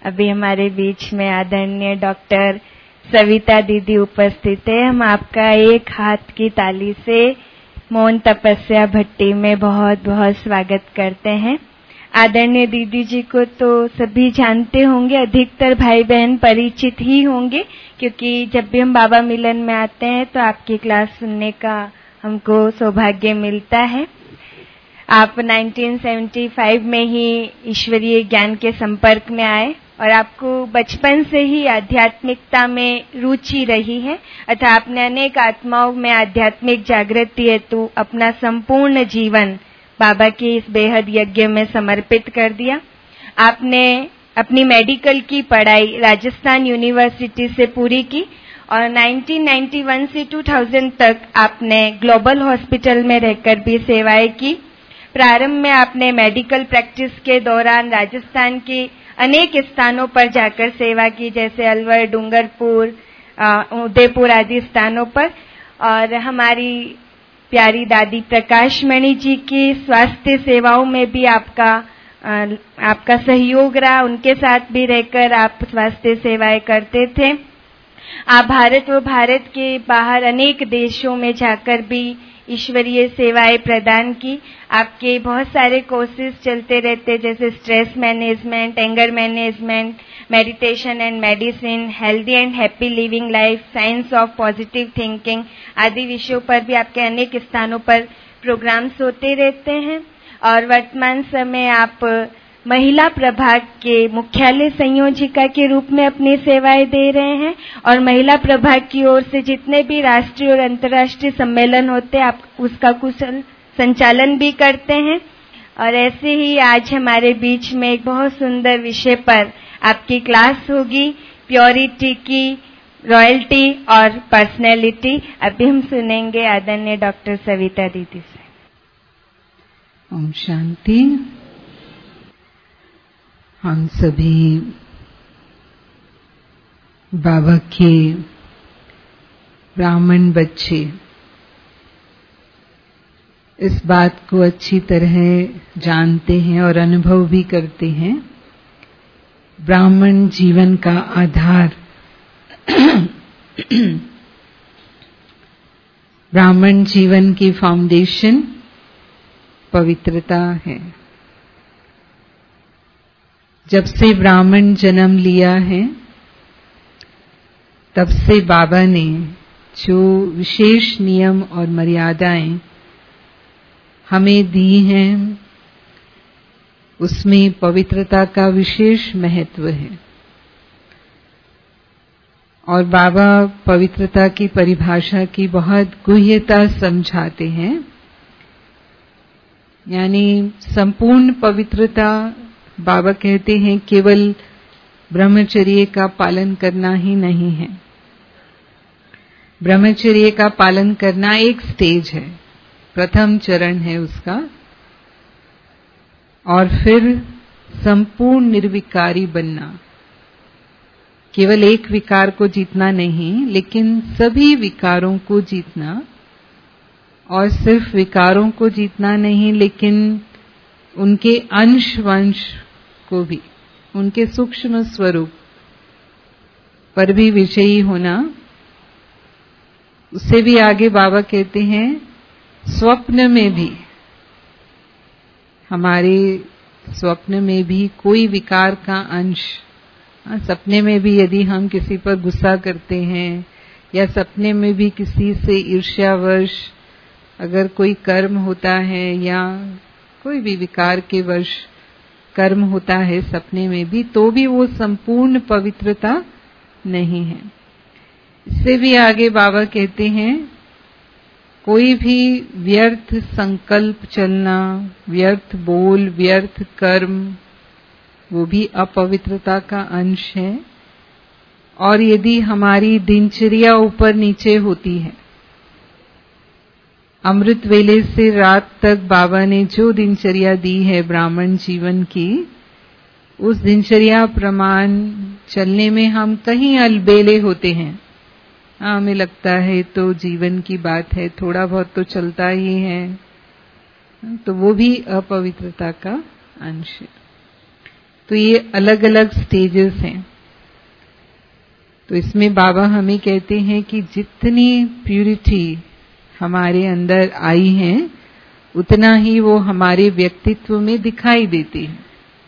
अभी हमारे बीच में आदरणीय डॉक्टर सविता दीदी उपस्थित है। हम आपका एक हाथ की ताली से मौन तपस्या भट्टी में बहुत बहुत स्वागत करते हैं। आदरणीय दीदी जी को तो सभी जानते होंगे, अधिकतर भाई बहन परिचित ही होंगे, क्योंकि जब भी हम बाबा मिलन में आते हैं तो आपकी क्लास सुनने का हमको सौभाग्य मिलता है। आप 1975 में ही ईश्वरीय ज्ञान के संपर्क में आए और आपको बचपन से ही आध्यात्मिकता में रुचि रही है, अतः आपने अनेक आत्माओं में आध्यात्मिक जागृति हेतु अपना संपूर्ण जीवन बाबा के इस बेहद यज्ञ में समर्पित कर दिया। आपने अपनी मेडिकल की पढ़ाई राजस्थान यूनिवर्सिटी से पूरी की और 1991 से 2000 तक आपने ग्लोबल हॉस्पिटल में रहकर भी सेवाएं की। प्रारंभ में आपने मेडिकल प्रैक्टिस के दौरान राजस्थान के अनेक स्थानों पर जाकर सेवा की, जैसे अलवर, डूंगरपुर, उदयपुर आदि स्थानों पर। और हमारी प्यारी दादी प्रकाश मणि जी की स्वास्थ्य सेवाओं में भी आपका सहयोग रहा। उनके साथ भी रहकर आप स्वास्थ्य सेवाएं करते थे। आप भारत व भारत के बाहर अनेक देशों में जाकर भी ईश्वरीय सेवाएं प्रदान की। आपके बहुत सारे कोर्सेज चलते रहते, जैसे stress management, anger management, meditation and medicine, healthy and happy living life, science of positive thinking आदि विषयों पर भी आपके अनेक स्थानों पर प्रोग्राम्स होते रहते हैं। और वर्तमान समय आप महिला प्रभाग के मुख्यालय संयोजिका के रूप में अपनी सेवाएं दे रहे हैं और महिला प्रभाग की ओर से जितने भी राष्ट्रीय और अंतर्राष्ट्रीय सम्मेलन होते हैं आप उसका कुशल संचालन भी करते हैं। और ऐसे ही आज हमारे बीच में एक बहुत सुंदर विषय पर आपकी क्लास होगी, प्योरिटी की रॉयल्टी और पर्सनैलिटी। अभी हम सुनेंगे आदरणीय डॉक्टर सविता दीदी से। ओम शांति। हम सभी बाबा के ब्राह्मण बच्चे इस बात को अच्छी तरह जानते हैं और अनुभव भी करते हैं। ब्राह्मण जीवन का आधार ब्राह्मण जीवन की फाउंडेशन पवित्रता है। जब से ब्राह्मण जन्म लिया है तब से बाबा ने जो विशेष नियम और मर्यादाएं हमें दी हैं उसमें पवित्रता का विशेष महत्व है। और बाबा पवित्रता की परिभाषा की बहुत गुह्यता समझाते हैं, यानी संपूर्ण पवित्रता बाबा कहते हैं केवल ब्रह्मचर्य का पालन करना ही नहीं है। ब्रह्मचर्य का पालन करना एक स्टेज है, प्रथम चरण है उसका, और फिर संपूर्ण निर्विकारी बनना। केवल एक विकार को जीतना नहीं, लेकिन सभी विकारों को जीतना। और सिर्फ विकारों को जीतना नहीं, लेकिन उनके अंश वंश को भी, उनके सूक्ष्म स्वरूप पर भी विजयी होना। उससे भी आगे बाबा कहते हैं स्वप्न में भी, हमारे स्वप्न में भी कोई विकार का अंश, सपने में भी यदि हम किसी पर गुस्सा करते हैं या सपने में भी किसी से ईर्ष्यावश अगर कोई कर्म होता है या कोई भी विकार के वश कर्म होता है सपने में भी, तो भी वो संपूर्ण पवित्रता नहीं है। इससे भी आगे बाबा कहते हैं कोई भी व्यर्थ संकल्प चलना, व्यर्थ बोल, व्यर्थ कर्म, वो भी अपवित्रता का अंश है। और यदि हमारी दिनचर्या ऊपर नीचे होती है, अमृत वेले से रात तक बाबा ने जो दिनचर्या दी है ब्राह्मण जीवन की, उस दिनचर्या प्रमाण चलने में हम कहीं अलबेले होते हैं। हमें लगता है तो जीवन की बात है, थोड़ा बहुत तो चलता ही है, तो वो भी अपवित्रता का अंश है। तो ये अलग अलग स्टेजेस हैं। तो इसमें बाबा हमें कहते हैं कि जितनी प्यूरिटी हमारे अंदर आई है उतना ही वो हमारे व्यक्तित्व में दिखाई देती है।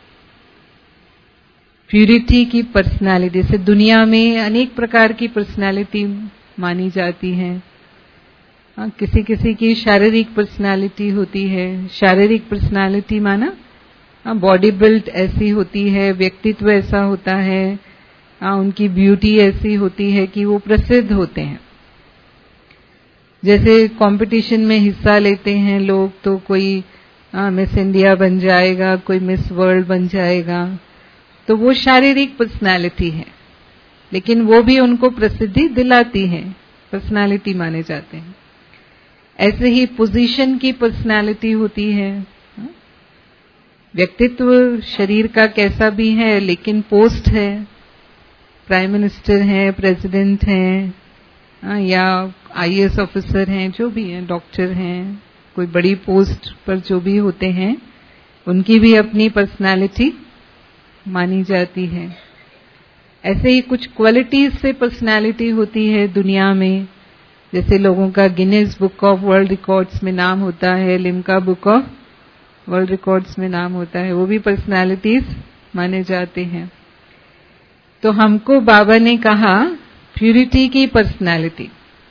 प्यूरिटी की पर्सनालिटी से दुनिया में अनेक प्रकार की पर्सनालिटी मानी जाती है। किसी किसी की शारीरिक पर्सनालिटी होती है। शारीरिक पर्सनालिटी माना बॉडी बिल्ड ऐसी होती है, व्यक्तित्व ऐसा होता है, उनकी ब्यूटी ऐसी होती है कि वो प्रसिद्ध होते हैं। जैसे कंपटीशन में हिस्सा लेते हैं लोग, तो कोई मिस इंडिया बन जाएगा, कोई मिस वर्ल्ड बन जाएगा, तो वो शारीरिक पर्सनालिटी है, लेकिन वो भी उनको प्रसिद्धि दिलाती है, पर्सनालिटी माने जाते हैं। ऐसे ही पोजीशन की पर्सनालिटी होती है। व्यक्तित्व शरीर का कैसा भी है, लेकिन पोस्ट है, प्राइम मिनिस्टर हैं, प्रेसिडेंट हैं, या आईएएस ऑफिसर हैं, जो भी हैं, डॉक्टर हैं, कोई बड़ी पोस्ट पर जो भी होते हैं, उनकी भी अपनी पर्सनालिटी मानी जाती है। ऐसे ही कुछ क्वालिटीज से पर्सनालिटी होती है दुनिया में। जैसे लोगों का Guinness Book of World Records में नाम होता है, Limca Book of World Records में नाम होता है, वो भी पर्सनालिटीज माने जाते हैं। तो हमको बाबा ने कहा प्यूरिटी की पर्सनालिटी,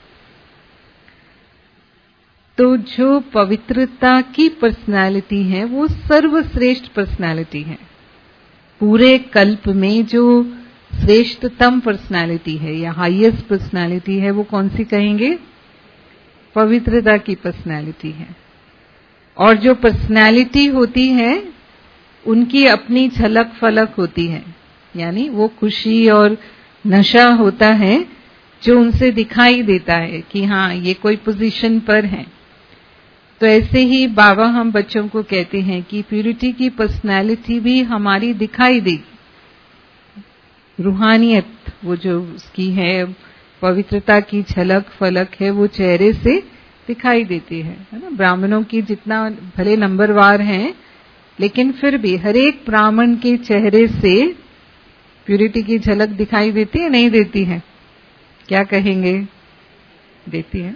तो जो पवित्रता की पर्सनालिटी है वो सर्वश्रेष्ठ पर्सनालिटी है। पूरे कल्प में जो श्रेष्ठतम पर्सनालिटी है या हाईएस्ट पर्सनालिटी है, वो कौन सी कहेंगे? पवित्रता की पर्सनालिटी है। और जो पर्सनालिटी होती है उनकी अपनी झलक फलक होती है, यानी वो खुशी और नशा होता है जो उनसे दिखाई देता है कि हाँ ये कोई पोजीशन पर है। तो ऐसे ही बाबा हम बच्चों को कहते हैं कि प्यूरिटी की पर्सनालिटी भी हमारी दिखाई देगी। रूहानियत वो जो उसकी है, पवित्रता की झलक फलक है, वो चेहरे से दिखाई देती है ना। ब्राह्मणों की जितना भले नंबरवार हैं, लेकिन फिर भी हर एक ब्राह्मण के चेहरे से प्यूरिटी की झलक दिखाई देती है, नहीं देती है? क्या कहेंगे? देती है।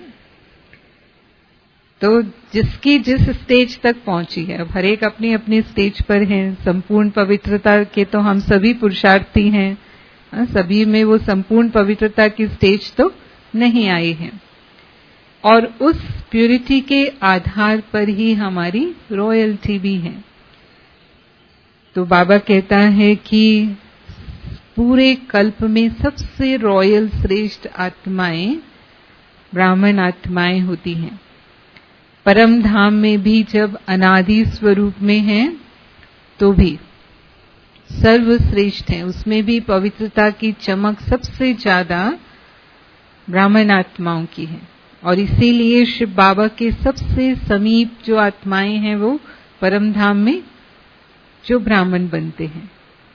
तो जिसकी जिस स्टेज तक पहुंची है, अब हर एक अपनी अपनी स्टेज पर है। संपूर्ण पवित्रता के तो हम सभी पुरुषार्थी हैं, सभी में वो संपूर्ण पवित्रता की स्टेज तो नहीं आई है। और उस प्यूरिटी के आधार पर ही हमारी रॉयल्टी भी है। तो बाबा कहता है कि पूरे कल्प में सबसे रॉयल श्रेष्ठ आत्माएं ब्राह्मण आत्माएं होती हैं। परम धाम में भी जब अनादि स्वरूप में हैं तो भी सर्वश्रेष्ठ है, उसमें भी पवित्रता की चमक सबसे ज्यादा ब्राह्मण आत्माओं की है। और इसीलिए शिव बाबा के सबसे समीप जो आत्माएं हैं वो परम धाम में जो ब्राह्मण बनते हैं।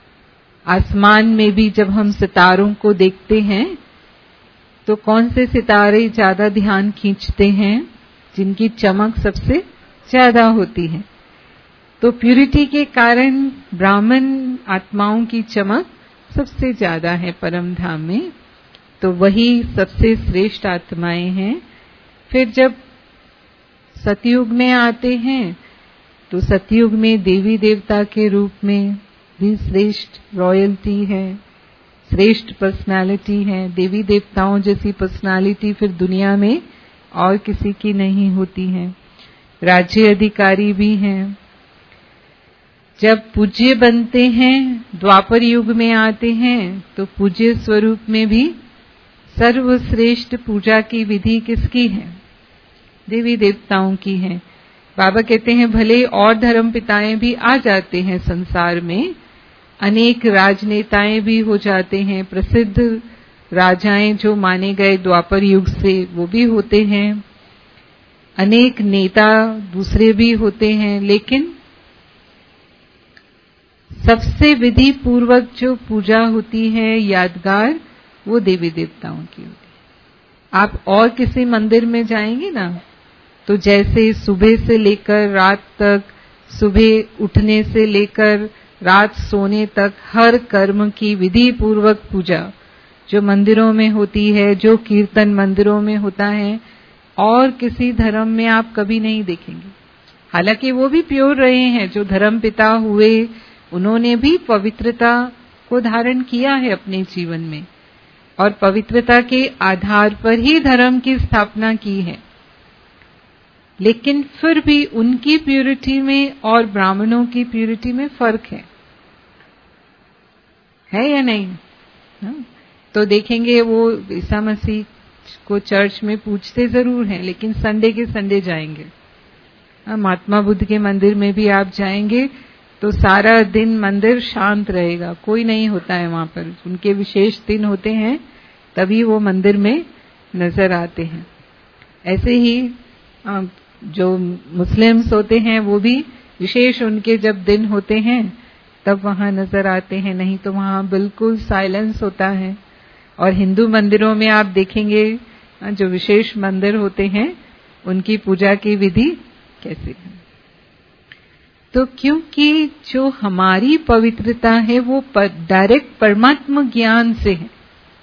आसमान में भी जब हम सितारों को देखते हैं तो कौन से सितारे ज्यादा ध्यान खींचते हैं? जिनकी चमक सबसे ज्यादा होती है। तो प्यूरिटी के कारण ब्राह्मण आत्माओं की चमक सबसे ज्यादा है परम धाम में, तो वही सबसे श्रेष्ठ आत्माएं हैं। फिर जब सतयुग में आते हैं तो सतयुग में देवी देवता के रूप में भी श्रेष्ठ रॉयल्टी है, श्रेष्ठ पर्सनालिटी है। देवी देवताओं जैसी पर्सनालिटी फिर दुनिया में और किसी की नहीं होती है। राज्य अधिकारी भी हैं। जब पूज्य बनते हैं, द्वापर युग में आते हैं, तो पूज्य स्वरूप में भी सर्वश्रेष्ठ पूजा की विधि किसकी है? देवी देवताओं की है। बाबा कहते हैं भले और धर्म पिताएं भी आ जाते हैं संसार में, अनेक राजनेताएं भी हो जाते हैं, प्रसिद्ध राजाएं जो माने गए द्वापर युग से वो भी होते हैं, अनेक नेता दूसरे भी होते हैं, लेकिन सबसे विधि पूर्वक जो पूजा होती है यादगार, वो देवी देवताओं की होती है। आप और किसी मंदिर में जाएंगे ना, तो जैसे सुबह से लेकर रात तक, सुबह उठने से लेकर रात सोने तक हर कर्म की विधि पूर्वक पूजा जो मंदिरों में होती है, जो कीर्तन मंदिरों में होता है, और किसी धर्म में आप कभी नहीं देखेंगे। हालांकि वो भी प्योर रहे हैं, जो धर्म पिता हुए उन्होंने भी पवित्रता को धारण किया है अपने जीवन में, और पवित्रता के आधार पर ही धर्म की स्थापना की है। लेकिन फिर भी उनकी प्यूरिटी में और ब्राह्मणों की प्यूरिटी में फर्क है या नहीं? तो देखेंगे वो ईसा मसीह को चर्च में पूछते जरूर हैं, लेकिन संडे के संडे जाएंगे। महात्मा बुद्ध के मंदिर में भी आप जाएंगे तो सारा दिन मंदिर शांत रहेगा, कोई नहीं होता है वहां पर। उनके विशेष दिन होते हैं तभी वो मंदिर में नजर आते हैं। ऐसे ही जो मुस्लिम्स होते हैं वो भी विशेष उनके जब दिन होते हैं तब वहां नजर आते हैं, नहीं तो वहां बिल्कुल साइलेंस होता है। और हिंदू मंदिरों में आप देखेंगे जो विशेष मंदिर होते हैं उनकी पूजा की विधि कैसी है। तो क्योंकि जो हमारी पवित्रता है वो डायरेक्ट परमात्मा ज्ञान से है।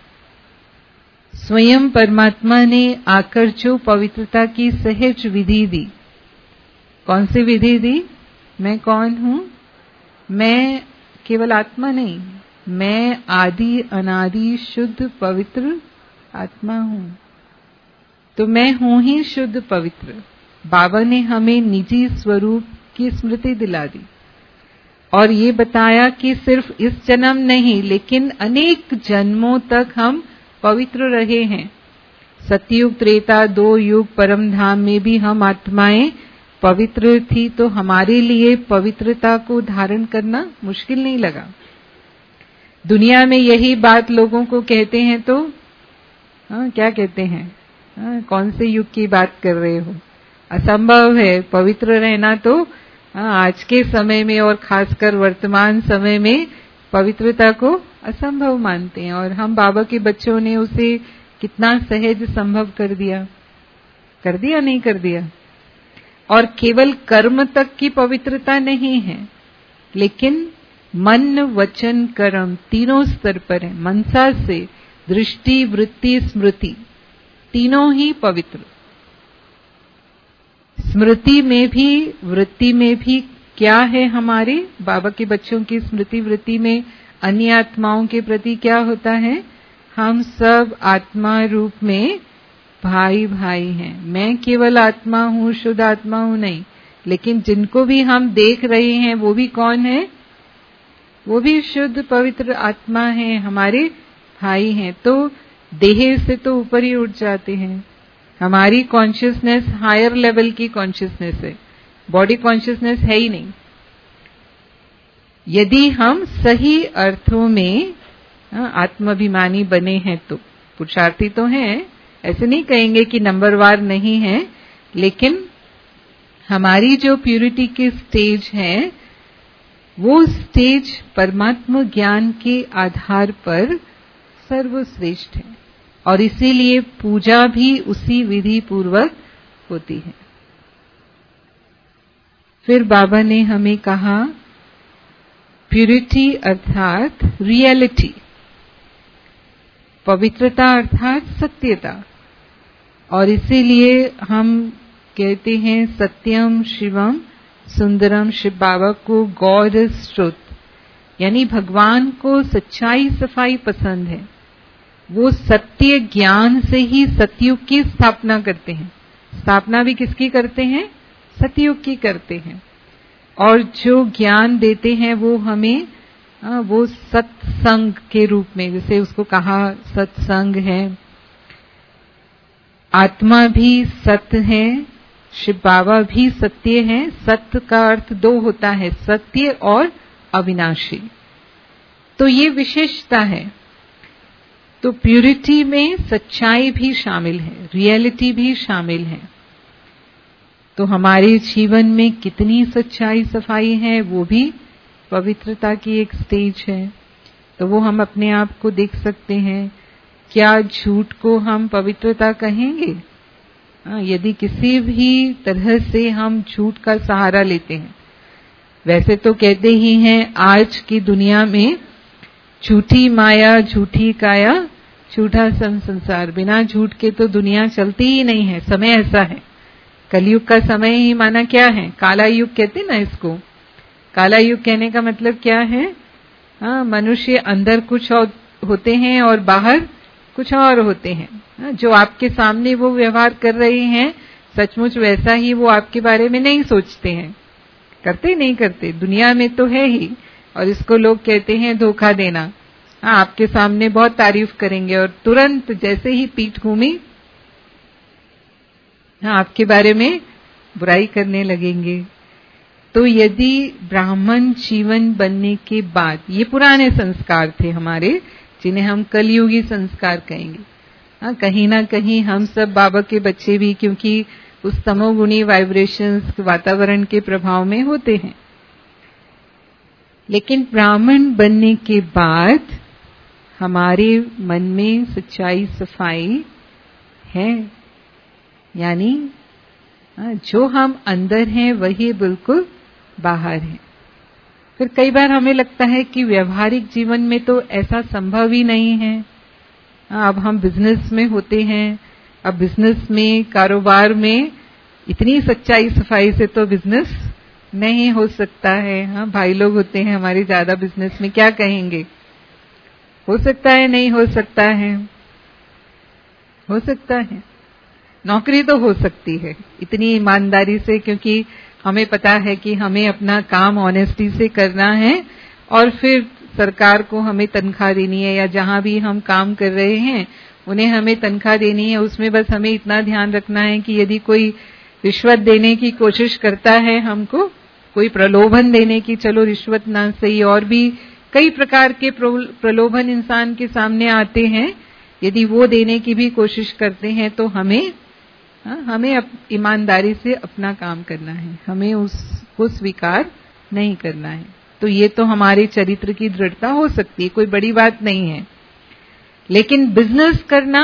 स्वयं परमात्मा ने आकर जो पवित्रता की सहज विधि दी, कौन सी विधि दी? मैं कौन हूं? मैं केवल आत्मा नहीं, मैं आदि अनादि शुद्ध पवित्र आत्मा हूं। तो मैं हूं ही शुद्ध पवित्र। बाबा ने हमें निजी स्वरूप की स्मृति दिला दी और ये बताया कि सिर्फ इस जन्म नहीं लेकिन अनेक जन्मों तक हम पवित्र रहे हैं। सतयुग, त्रेता, 2 युग परम धाम में भी हम आत्माएं पवित्र थी, तो हमारे लिए पवित्रता को धारण करना मुश्किल नहीं लगा। दुनिया में यही बात लोगों को कहते हैं तो क्या कहते हैं? कौन से युग की बात कर रहे हो? असंभव है पवित्र रहना। तो आज के समय में और खासकर वर्तमान समय में पवित्रता को असंभव मानते हैं, और हम बाबा के बच्चों ने उसे कितना सहज संभव कर दिया। नहीं कर दिया? और केवल कर्म तक की पवित्रता नहीं है, लेकिन मन, वचन, कर्म तीनों स्तर पर है। मनसा से दृष्टि, वृत्ति, स्मृति तीनों ही पवित्र। स्मृति में भी, वृत्ति में भी क्या है? हमारे बाबा के बच्चों की स्मृति वृत्ति में अन्य आत्माओं के प्रति क्या होता है? हम सब आत्मा रूप में भाई भाई हैं। मैं केवल आत्मा हूं, शुद्ध आत्मा हूं नहीं, लेकिन जिनको भी हम देख रहे हैं वो भी कौन है? वो भी शुद्ध पवित्र आत्मा है, हमारे भाई हैं। तो देह से तो ऊपर ही उठ जाते हैं। हमारी कॉन्शियसनेस हायर लेवल की कॉन्शियसनेस है, बॉडी कॉन्शियसनेस है ही नहीं। यदि हम सही अर्थों में आत्माभिमानी बने हैं तो पुरुषार्थी तो हैं, ऐसे नहीं कहेंगे कि नंबरवार नहीं है, लेकिन हमारी जो प्यूरिटी की स्टेज है वो स्टेज परमात्मा ज्ञान के आधार पर सर्वश्रेष्ठ है, और इसीलिए पूजा भी उसी विधि पूर्वक होती है। फिर बाबा ने हमें कहा प्यूरिटी अर्थात रियलिटी, पवित्रता अर्थात सत्यता, और इसीलिए हम कहते हैं सत्यम शिवम सुंदरम। शिव बाबा को गॉड इज ट्रुथ, यानी भगवान को सच्चाई सफाई पसंद है। वो सत्य ज्ञान से ही सतयुग की स्थापना करते हैं। स्थापना भी किसकी करते हैं? सतयुग की करते हैं। और जो ज्ञान देते हैं वो हमें वो सत्संग के रूप में, जैसे उसको कहा सत्संग है। आत्मा भी सत्य है, शिव बाबा भी सत्य है। सत्य का अर्थ 2 होता है, सत्य और अविनाशी। तो ये विशेषता है। तो प्यूरिटी में सच्चाई भी शामिल है, रियलिटी भी शामिल है। तो हमारे जीवन में कितनी सच्चाई सफाई है वो भी पवित्रता की एक स्टेज है। तो वो हम अपने आप को देख सकते हैं। क्या झूठ को हम पवित्रता कहेंगे? यदि किसी भी तरह से हम झूठ का सहारा लेते हैं वैसे तो कहते ही हैं आज की दुनिया में झूठी माया, झूठी काया, झूठा संसार। बिना झूठ के तो दुनिया चलती ही नहीं है। समय ऐसा है, कलयुग का समय ही माना क्या है, काला युग कहते ना इसको। काला युग कहने का मतलब क्या है? मनुष्य अंदर कुछ और होते हैं और बाहर कुछ और होते हैं। जो आपके सामने वो व्यवहार कर रहे हैं सचमुच वैसा ही वो आपके बारे में नहीं सोचते हैं। करते नहीं करते, दुनिया में तो है ही। और इसको लोग कहते हैं धोखा देना। आपके सामने बहुत तारीफ करेंगे और तुरंत जैसे ही पीठ घूमी आपके बारे में बुराई करने लगेंगे। तो यदि ब्राह्मण जीवन बनने के बाद, ये पुराने संस्कार थे हमारे, जिन्हें हम कलयुगी संस्कार कहेंगे। कहीं ना कहीं हम सब बाबा के बच्चे भी, क्योंकि उस तमोगुणी वाइब्रेशंस वातावरण के प्रभाव में होते हैं। लेकिन ब्राह्मण बनने के बाद हमारे मन में सच्चाई सफाई है, यानी जो हम अंदर हैं वही बिल्कुल बाहर है। फिर कई बार हमें लगता है कि व्यवहारिक जीवन में तो ऐसा संभव ही नहीं है। अब हम बिजनेस में होते हैं, अब बिजनेस में, कारोबार में इतनी सच्चाई सफाई से तो बिजनेस नहीं हो सकता है। भाई लोग होते हैं हमारे ज्यादा बिजनेस में, क्या कहेंगे? हो सकता है, नहीं हो सकता है? हो सकता है। नौकरी तो हो सकती है इतनी ईमानदारी से, क्योंकि हमें पता है कि हमें अपना काम ऑनेस्टी से करना है और फिर सरकार को हमें तनख्वाह देनी है, या जहां भी हम काम कर रहे हैं उन्हें हमें तनख्वाह देनी है। उसमें बस हमें इतना ध्यान रखना है कि यदि कोई रिश्वत देने की कोशिश करता है, हमको कोई प्रलोभन देने की, चलो रिश्वत ना सही, और भी कई प्रकार के प्रलोभन इंसान के सामने आते हैं, यदि वो देने की भी कोशिश करते हैं तो हमें ईमानदारी से अपना काम करना है, हमें उसको स्वीकार नहीं करना है। तो ये तो हमारे चरित्र की दृढ़ता हो सकती है, कोई बड़ी बात नहीं है। लेकिन बिजनेस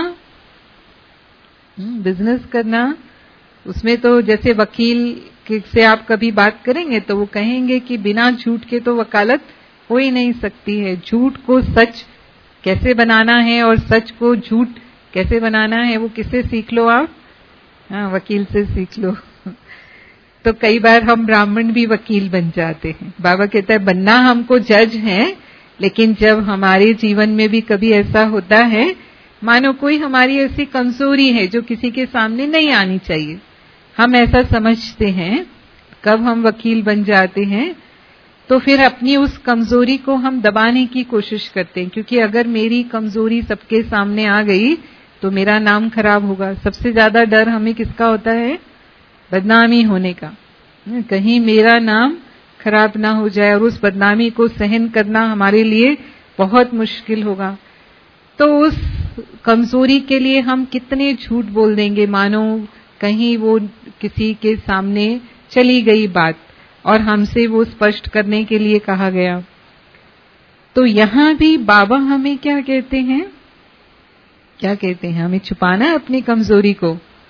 करना उसमें तो जैसे वकील से आप कभी बात करेंगे तो वो कहेंगे कि बिना झूठ के तो वकालत हो ही नहीं सकती है। झूठ को सच कैसे बनाना है और सच को झूठ कैसे बनाना है वो किससे सीख लो आप? वकील से सीख लो। तो कई बार हम ब्राह्मण भी वकील बन जाते हैं। बाबा कहता है बनना हमको जज है, लेकिन जब हमारे जीवन में भी कभी ऐसा होता है, मानो कोई हमारी ऐसी कमजोरी है जो किसी के सामने नहीं आनी चाहिए, हम ऐसा समझते हैं, कब हम वकील बन जाते हैं तो फिर अपनी उस कमजोरी को हम दबाने की कोशिश करते हैं, क्योंकि अगर मेरी कमजोरी सबके सामने आ गई तो मेरा नाम खराब होगा। सबसे ज्यादा डर हमें किसका होता है? बदनामी होने का। कहीं मेरा नाम खराब ना हो जाए, और उस बदनामी को सहन करना हमारे लिए बहुत मुश्किल होगा। तो उस कमजोरी के लिए हम कितने झूठ बोल देंगे, मानो कहीं वो किसी के सामने चली गई बात और हमसे वो स्पष्ट करने के लिए कहा गया। तो यहां भी बाबा हमें क्या कहते हैं? क्या कहते हैं? हमें छुपाना है अपनी कमजोरी को।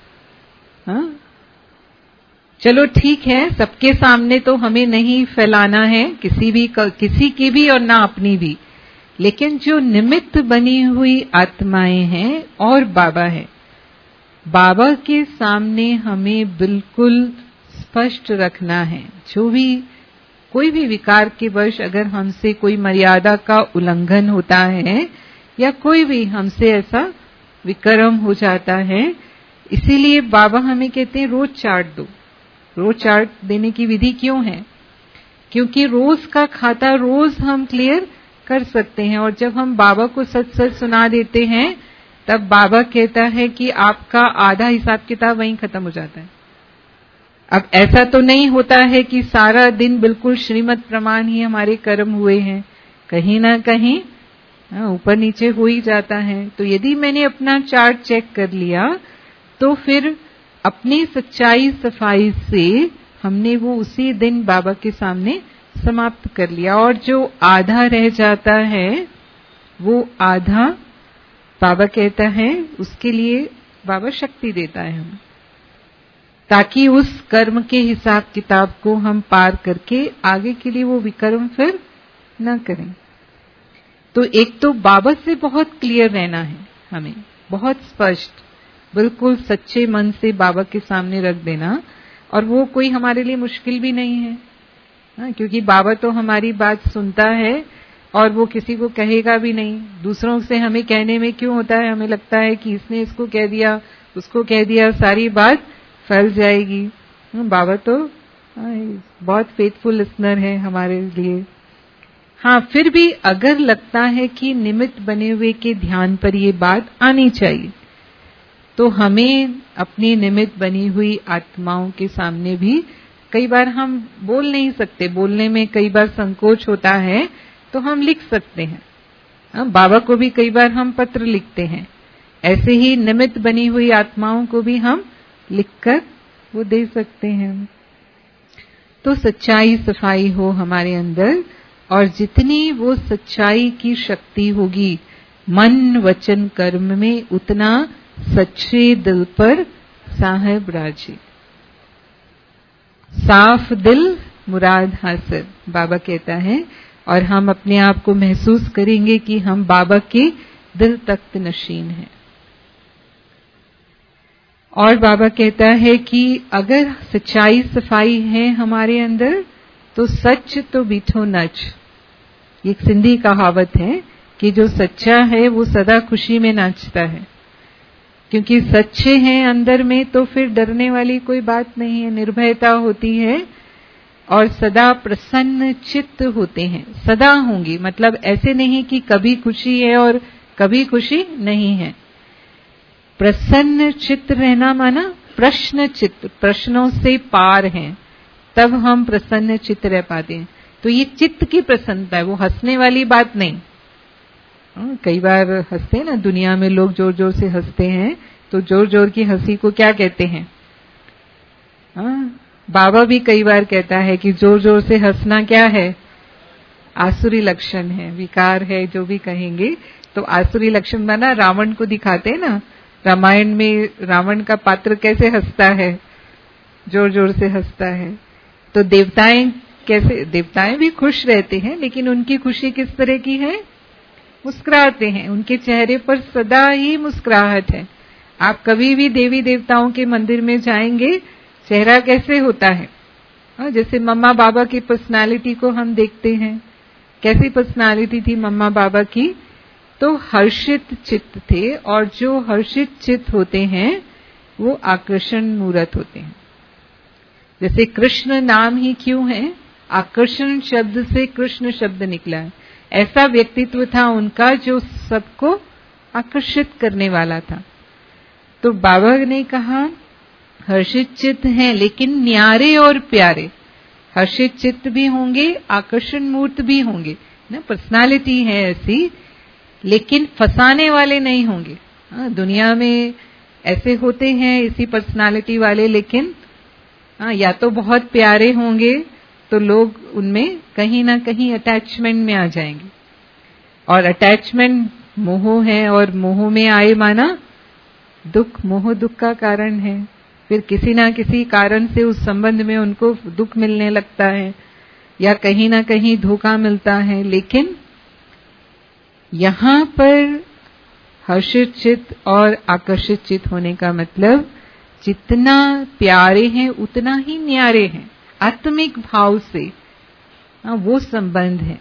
चलो ठीक है, सबके सामने तो हमें नहीं फैलाना है, किसी की भी और ना अपनी भी। लेकिन जो निमित्त बनी हुई आत्माएं हैं और बाबा है, बाबा के सामने हमें बिल्कुल स्पष्ट रखना है। जो भी कोई भी विकार के वश अगर हमसे कोई मर्यादा का उल्लंघन होता है या कोई भी हमसे ऐसा विक्रम हो जाता है, इसीलिए बाबा हमें कहते हैं रोज चार्ट दो। रोज चार्ट देने की विधि क्यों है? क्योंकि रोज का खाता रोज हम क्लियर कर सकते हैं, और जब हम बाबा को सच सच सुना देते हैं तब बाबा कहता है कि आपका आधा हिसाब किताब वहीं खत्म हो जाता है। अब ऐसा तो नहीं होता है कि सारा दिन बिल्कुल श्रीमत प्रमाण ही हमारे कर्म हुए हैं, कहीं ना कहीं ऊपर नीचे हो ही जाता है। तो यदि मैंने अपना चार्ट चेक कर लिया तो फिर अपनी सच्चाई सफाई से हमने वो उसी दिन बाबा के सामने समाप्त कर लिया, और जो आधा रह जाता है वो आधा बाबा कहता है उसके लिए बाबा शक्ति देता है हमें। ताकि उस कर्म के हिसाब किताब को हम पार करके आगे के लिए वो विकर्म फिर न करें। तो एक तो बाबा से बहुत क्लियर रहना है, हमें बहुत स्पष्ट, बिल्कुल सच्चे मन से बाबा के सामने रख देना। और वो कोई हमारे लिए मुश्किल भी नहीं है, क्योंकि बाबा तो हमारी बात सुनता है और वो किसी को कहेगा भी नहीं। दूसरों से हमें कहने में क्यों होता है, हमें लगता है कि इसने इसको कह दिया, उसको कह दिया, सारी बात फैल जाएगी। बाबा तो बहुत फेथफुल लिसनर है हमारे लिए। हाँ, फिर भी अगर लगता है कि निमित्त बने हुए के ध्यान पर ये बात आनी चाहिए, तो हमें अपनी निमित्त बनी हुई आत्माओं के सामने भी, कई बार हम बोल नहीं सकते, बोलने में कई बार संकोच होता है, तो हम लिख सकते हैं। बाबा को भी कई बार हम पत्र लिखते हैं, ऐसे ही निमित्त बनी हुई आत्माओं को भी हम लिखकर वो दे सकते हैं। तो सच्चाई सफाई हो हमारे अंदर, और जितनी वो सच्चाई की शक्ति होगी मन वचन कर्म में, उतना सच्चे दिल पर साहेब राजी। साफ दिल मुराद हासिल, बाबा कहता है। और हम अपने आप को महसूस करेंगे कि हम बाबा के दिल तख्त नशीन हैं। और बाबा कहता है कि अगर सच्चाई सफाई है हमारे अंदर, तो सच तो बीठो नच। एक सिंधी कहावत है कि जो सच्चा है वो सदा खुशी में नाचता है, क्योंकि सच्चे हैं अंदर में, तो फिर डरने वाली कोई बात नहीं है, निर्भयता होती है और सदा प्रसन्न चित्त होते हैं। सदा होंगी, मतलब ऐसे नहीं कि कभी खुशी है और कभी खुशी नहीं है। प्रसन्न चित्त रहना माना प्रश्न चित्त, प्रश्नों से पार हैं, तब हम प्रसन्न चित्त रह पाते हैं। तो ये चित्त की प्रसन्नता है, वो हंसने वाली बात नहीं। कई बार हंसते हैं ना, दुनिया में लोग जोर जोर से हंसते हैं, तो जोर जोर की हंसी को क्या कहते हैं? बाबा भी कई बार कहता है कि जोर जोर से हंसना क्या है? आसुरी लक्षण है, विकार है, जो भी कहेंगे। तो आसुरी लक्षण माना रावण को दिखाते हैं ना, रामायण में रावण का पात्र कैसे हंसता है, जोर जोर से हंसता है। तो देवताएं कैसे, देवताएं भी खुश रहते हैं, लेकिन उनकी खुशी किस तरह की है? मुस्कुराते हैं, उनके चेहरे पर सदा ही मुस्कुराहट है। आप कभी भी देवी देवताओं के मंदिर में जाएंगे, चेहरा कैसे होता है? जैसे मम्मा बाबा की पर्सनालिटी को हम देखते हैं, कैसी पर्सनालिटी थी मम्मा बाबा की? तो हर्षित चित्त थे, और जो हर्षित चित्त होते हैं वो आकर्षण मूर्त होते हैं। जैसे कृष्ण नाम ही क्यों है? आकर्षण शब्द से कृष्ण शब्द निकला है। ऐसा व्यक्तित्व था उनका जो सबको आकर्षित करने वाला था। तो बाबा ने कहा हर्षित चित्त हैं, लेकिन न्यारे और प्यारे। हर्षित चित्त भी होंगे, आकर्षण मूर्त भी होंगे ना, पर्सनालिटी है ऐसी, लेकिन फंसाने वाले नहीं होंगे। दुनिया में ऐसे होते हैं इसी पर्सनालिटी वाले, लेकिन या तो बहुत प्यारे होंगे तो लोग उनमें कहीं ना कहीं अटैचमेंट में आ जाएंगे, और अटैचमेंट मोह है, और मोह में आए माना दुख, मोह दुख का कारण है। फिर किसी ना किसी कारण से उस संबंध में उनको दुख मिलने लगता है, या कहीं ना कहीं धोखा मिलता है। लेकिन यहां पर हर्षित चित्त और आकर्षित चित्त होने का मतलब जितना प्यारे हैं उतना ही न्यारे हैं, आत्मिक भाव से वो संबंध है।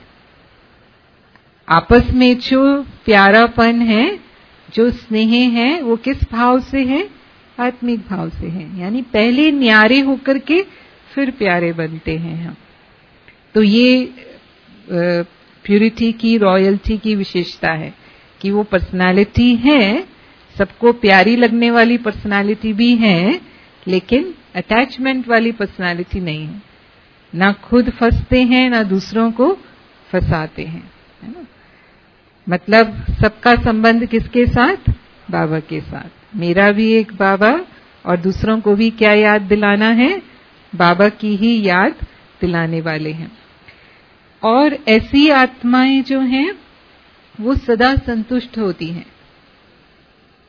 आपस में जो प्यारापन है, जो स्नेह है, वो किस भाव से है? आत्मिक भाव से है। यानी पहले न्यारे होकर के फिर प्यारे बनते हैं हम। तो ये प्यूरिटी की, रॉयल्टी की विशेषता है कि वो पर्सनालिटी है, सबको प्यारी लगने वाली पर्सनालिटी भी है, लेकिन अटैचमेंट वाली पर्सनालिटी नहीं है। ना खुद फंसते हैं, ना दूसरों को फंसाते हैं, है ना। मतलब सबका संबंध किसके साथ? बाबा के साथ। मेरा भी एक बाबा, और दूसरों को भी क्या याद दिलाना है? बाबा की ही याद दिलाने वाले हैं। और ऐसी आत्माएं जो हैं वो सदा संतुष्ट होती हैं,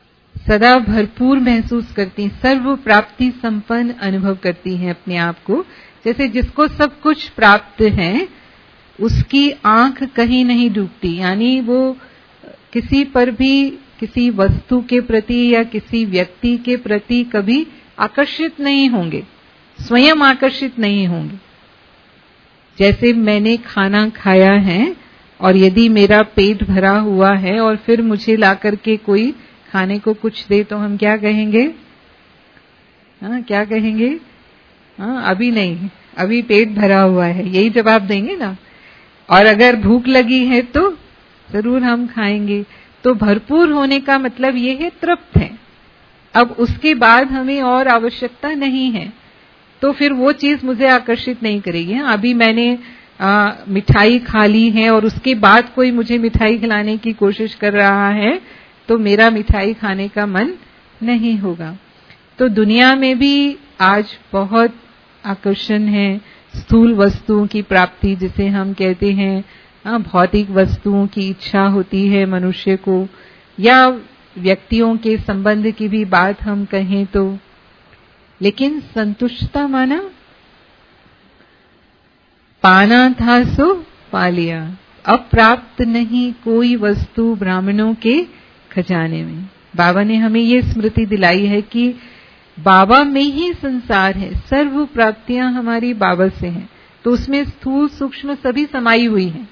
सदा भरपूर महसूस करती हैं, सर्व प्राप्ति संपन्न अनुभव करती हैं अपने आप को। जैसे जिसको सब कुछ प्राप्त है उसकी आंख कहीं नहीं डूबती, यानी वो किसी पर भी किसी वस्तु के प्रति या किसी व्यक्ति के प्रति कभी आकर्षित नहीं होंगे, स्वयं आकर्षित नहीं होंगे। जैसे मैंने खाना खाया है और यदि मेरा पेट भरा हुआ है और फिर मुझे लाकर के कोई खाने को कुछ दे तो हम क्या कहेंगे? क्या कहेंगे? अभी नहीं, अभी पेट भरा हुआ है, यही जवाब देंगे ना। और अगर भूख लगी है तो जरूर हम खाएंगे। तो भरपूर होने का मतलब ये है तृप्त है, अब उसके बाद हमें और आवश्यकता नहीं है, तो फिर वो चीज मुझे आकर्षित नहीं करेगी। अभी मैंने मिठाई खा ली है और उसके बाद कोई मुझे मिठाई खिलाने की कोशिश कर रहा है तो मेरा मिठाई खाने का मन नहीं होगा। तो दुनिया में भी आज बहुत आकर्षण है स्थूल वस्तुओं की प्राप्ति, जिसे हम कहते हैं भौतिक वस्तुओं की इच्छा होती है मनुष्य को, या व्यक्तियों के संबंध की भी बात हम कहें तो। लेकिन संतुष्टता माना पाना था सो पा लिया, अब प्राप्त नहीं कोई वस्तु ब्राह्मणों के खजाने में। बाबा ने हमें ये स्मृति दिलाई है कि बाबा में ही संसार है, सर्व प्राप्तियां हमारी बाबा से हैं, तो उसमें स्थूल सूक्ष्म सभी समाई हुई हैं।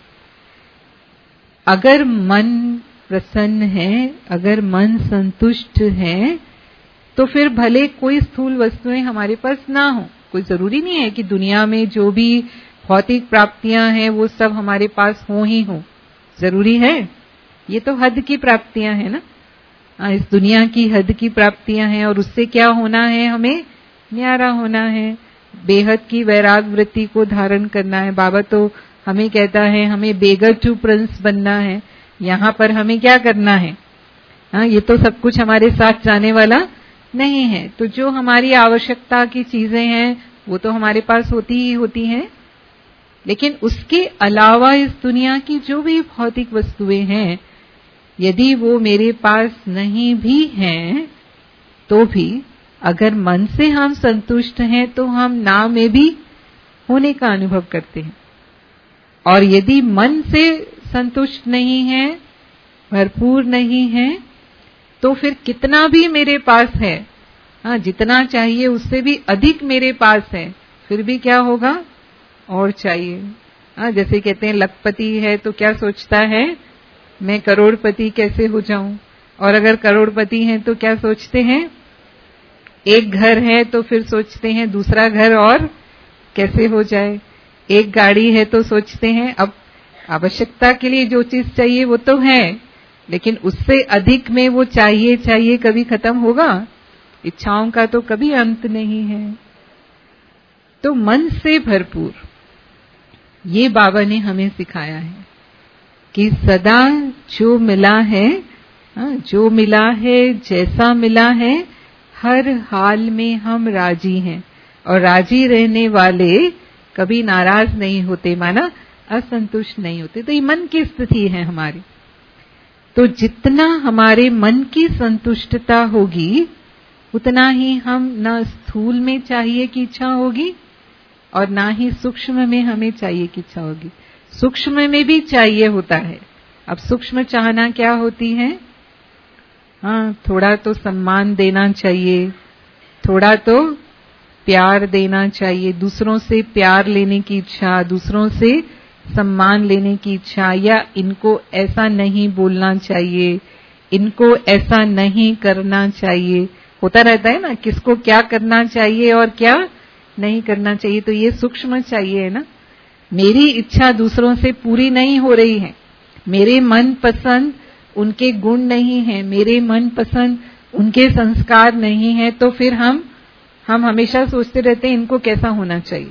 अगर मन प्रसन्न है, अगर मन संतुष्ट है, तो फिर भले कोई स्थूल वस्तुएं हमारे पास ना हो, कोई जरूरी नहीं है कि दुनिया में जो भी भौतिक प्राप्तियां हैं वो सब हमारे पास हो ही हो, जरूरी है? ये तो हद की प्राप्तियां हैं ना, इस दुनिया की हद की प्राप्तियां हैं, और उससे क्या होना है? हमें न्यारा होना है, बेहद की वैराग वृत्ति को धारण करना है। बाबा तो हमें कहता है हमें बेगर टू प्रिंस बनना है। यहाँ पर हमें क्या करना है? ये तो सब कुछ हमारे साथ जाने वाला नहीं है, तो जो हमारी आवश्यकता की चीजें हैं वो तो हमारे पास होती ही होती हैं, लेकिन उसके अलावा इस दुनिया की जो भी भौतिक वस्तुएं हैं, यदि वो मेरे पास नहीं भी हैं तो भी अगर मन से हम संतुष्ट हैं तो हम ना में भी होने का अनुभव करते हैं। और यदि मन से संतुष्ट नहीं है, भरपूर नहीं है, तो फिर कितना भी मेरे पास है, जितना चाहिए उससे भी अधिक मेरे पास है, फिर भी क्या होगा? और चाहिए। जैसे कहते हैं लखपति है तो क्या सोचता है? मैं करोड़पति कैसे हो जाऊं। और अगर करोड़पति हैं तो क्या सोचते हैं? एक घर है तो फिर सोचते हैं दूसरा घर और कैसे हो जाए। एक गाड़ी है तो सोचते हैं अब आवश्यकता के लिए जो चीज चाहिए वो तो है, लेकिन उससे अधिक में वो चाहिए कभी खत्म होगा? इच्छाओं का तो कभी अंत नहीं है। तो मन से भरपूर, ये बाबा ने हमें सिखाया है कि सदा जो मिला है, जो मिला है, जैसा मिला है, हर हाल में हम राजी हैं, और राजी रहने वाले कभी नाराज नहीं होते, माना असंतुष्ट नहीं होते। तो ये मन की स्थिति है हमारी। तो जितना हमारे मन की संतुष्टता होगी उतना ही हम न स्थूल में चाहिए की इच्छा होगी और ना ही सूक्ष्म में हमें चाहिए की इच्छा होगी। सूक्ष्म में भी चाहिए होता है। अब सूक्ष्म चाहना क्या होती है? थोड़ा तो सम्मान देना चाहिए, थोड़ा तो प्यार देना चाहिए, दूसरों से प्यार लेने की इच्छा, दूसरों से सम्मान लेने की इच्छा, या इनको ऐसा नहीं बोलना चाहिए, इनको ऐसा नहीं करना चाहिए। होता रहता है ना, किसको क्या करना चाहिए और क्या नहीं करना चाहिए। तो ये सूक्ष्म चाहिए है ना। मेरी इच्छा दूसरों से पूरी नहीं हो रही है, मेरे मन पसंद उनके गुण नहीं है, मेरे मन पसंद उनके संस्कार नहीं है, तो फिर हम हमेशा सोचते रहते हैं इनको कैसा होना चाहिए।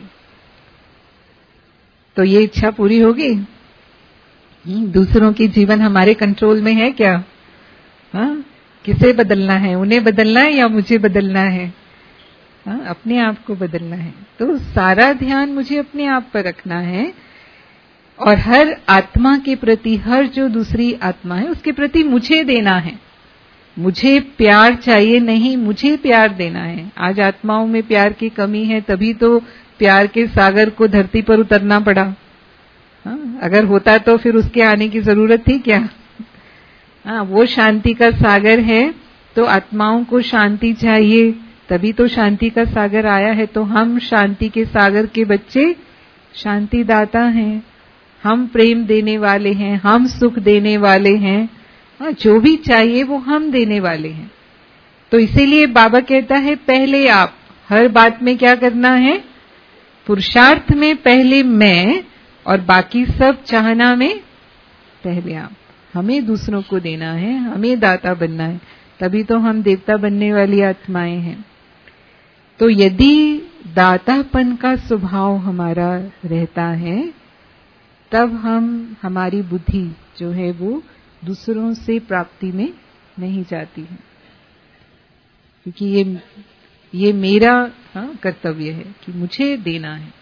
तो ये इच्छा पूरी होगी? दूसरों की जीवन हमारे कंट्रोल में है क्या? किसे बदलना है? उन्हें बदलना है या मुझे बदलना है? अपने आप को बदलना है। तो सारा ध्यान मुझे अपने आप पर रखना है, और हर आत्मा के प्रति, हर जो दूसरी आत्मा है उसके प्रति मुझे देना है। मुझे प्यार चाहिए नहीं, मुझे प्यार देना है। आज आत्माओं में प्यार की कमी है, तभी तो प्यार के सागर को धरती पर उतरना पड़ा। अगर होता तो फिर उसके आने की जरूरत थी क्या? वो शांति का सागर है, तो आत्माओं को शांति चाहिए, तभी तो शांति का सागर आया है। तो हम शांति के सागर के बच्चे, शांति दाता हैं, हम प्रेम देने वाले हैं, हम सुख देने वाले हैं। जो भी चाहिए वो हम देने वाले हैं। तो इसीलिए बाबा कहता है पहले आप, हर बात में क्या करना है? पुरुषार्थ में पहले मैं, और बाकी सब चाहना में पहले आप। हमें दूसरों को देना है, हमें दाता बनना है, तभी तो हम देवता बनने वाली आत्माएं हैं। तो यदि दातापन का स्वभाव हमारा रहता है, तब हमारी बुद्धि जो है वो दूसरों से प्राप्ति में नहीं जाती है, क्योंकि ये मेरा कर्तव्य है कि मुझे देना है।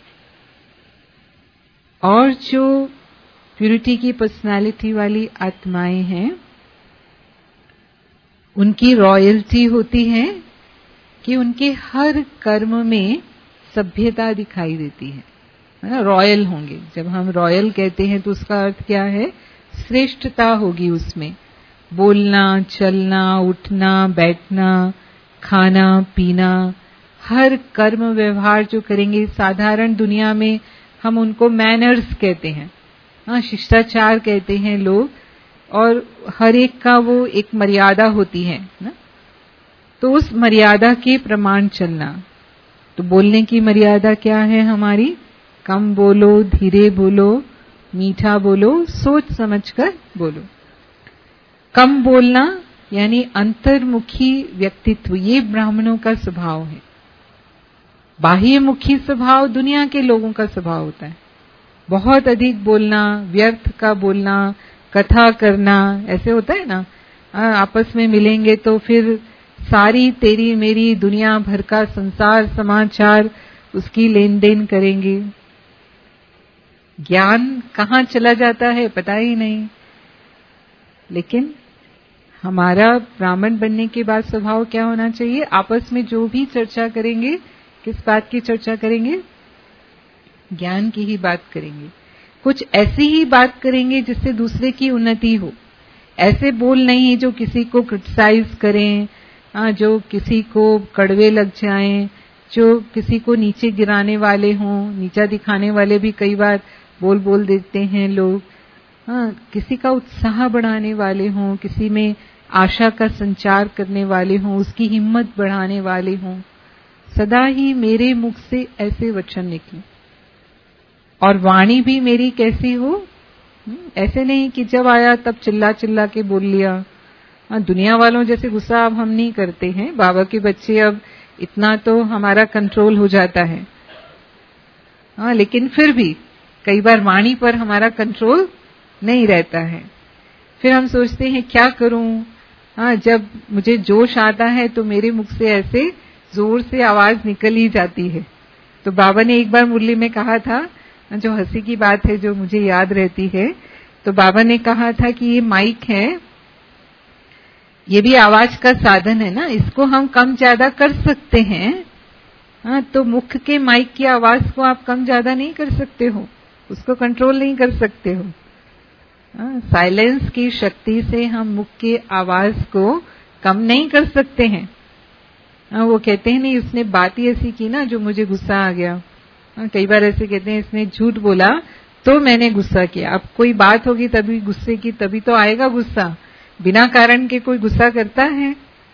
और जो प्यूरिटी की पर्सनालिटी वाली आत्माएं हैं, उनकी रॉयल्टी होती है कि उनके हर कर्म में सभ्यता दिखाई देती है ना। रॉयल होंगे, जब हम रॉयल कहते हैं तो उसका अर्थ क्या है? श्रेष्ठता होगी उसमें। बोलना, चलना, उठना, बैठना, खाना, पीना, हर कर्म व्यवहार जो करेंगे, साधारण दुनिया में हम उनको मैनर्स कहते हैं, शिष्टाचार कहते हैं लोग, और हर एक का वो एक मर्यादा होती है ना। तो उस मर्यादा के प्रमाण चलना। तो बोलने की मर्यादा क्या है हमारी? कम बोलो, धीरे बोलो, मीठा बोलो, सोच समझकर बोलो। कम बोलना यानी अंतर्मुखी व्यक्तित्व, ये ब्राह्मणों का स्वभाव है। बाह्यमुखी स्वभाव दुनिया के लोगों का स्वभाव होता है। बहुत अधिक बोलना, व्यर्थ का बोलना, कथा करना, ऐसे होता है ना। आपस में मिलेंगे तो फिर सारी तेरी मेरी दुनिया भर का संसार समाचार उसकी लेन देन करेंगे। ज्ञान कहाँ चला जाता है पता ही नहीं। लेकिन हमारा ब्राह्मण बनने के बाद स्वभाव क्या होना चाहिए? आपस में जो भी चर्चा करेंगे, किस बात की चर्चा करेंगे? ज्ञान की ही बात करेंगे। कुछ ऐसी ही बात करेंगे जिससे दूसरे की उन्नति हो। ऐसे बोल नहीं जो किसी को क्रिटिसाइज करें, जो किसी को कड़वे लग जाएं, जो किसी को नीचे गिराने वाले हों। नीचा दिखाने वाले भी कई बार बोल देते हैं लोग। किसी का उत्साह बढ़ाने वाले हों, किसी में आशा का संचार करने वाले हों, उसकी हिम्मत बढ़ाने वाले हों। सदा ही मेरे मुख से ऐसे वचन निकले, और वाणी भी मेरी कैसी हो? ऐसे नहीं कि जब आया तब चिल्ला चिल्ला के बोल लिया। दुनिया वालों जैसे गुस्सा अब हम नहीं करते हैं। बाबा के बच्चे अब इतना तो हमारा कंट्रोल हो जाता है। लेकिन फिर भी कई बार वाणी पर हमारा कंट्रोल नहीं रहता है। फिर हम सोचते हैं क्या करूं? जब मुझे जोश आता है तो मेरे मुख से ऐसे जोर से आवाज निकल ही जाती है। तो बाबा ने एक बार मुरली में कहा था, जो हंसी की बात है, जो मुझे याद रहती है। तो बाबा ने कहा था कि ये माइक है, ये भी आवाज का साधन है ना, इसको हम कम ज्यादा कर सकते हैं। तो मुख के माइक की आवाज को आप कम ज्यादा नहीं कर सकते हो, उसको कंट्रोल नहीं कर सकते हो। साइलेंस की शक्ति से हम मुख की आवाज को कम नहीं कर सकते हैं। वो कहते हैं नहीं, उसने बात ही ऐसी की ना जो मुझे गुस्सा आ गया। कई बार ऐसे कहते हैं इसने झूठ बोला तो मैंने गुस्सा किया। अब कोई बात होगी तभी गुस्से की, तभी तो आएगा गुस्सा। बिना कारण के कोई गुस्सा करता है?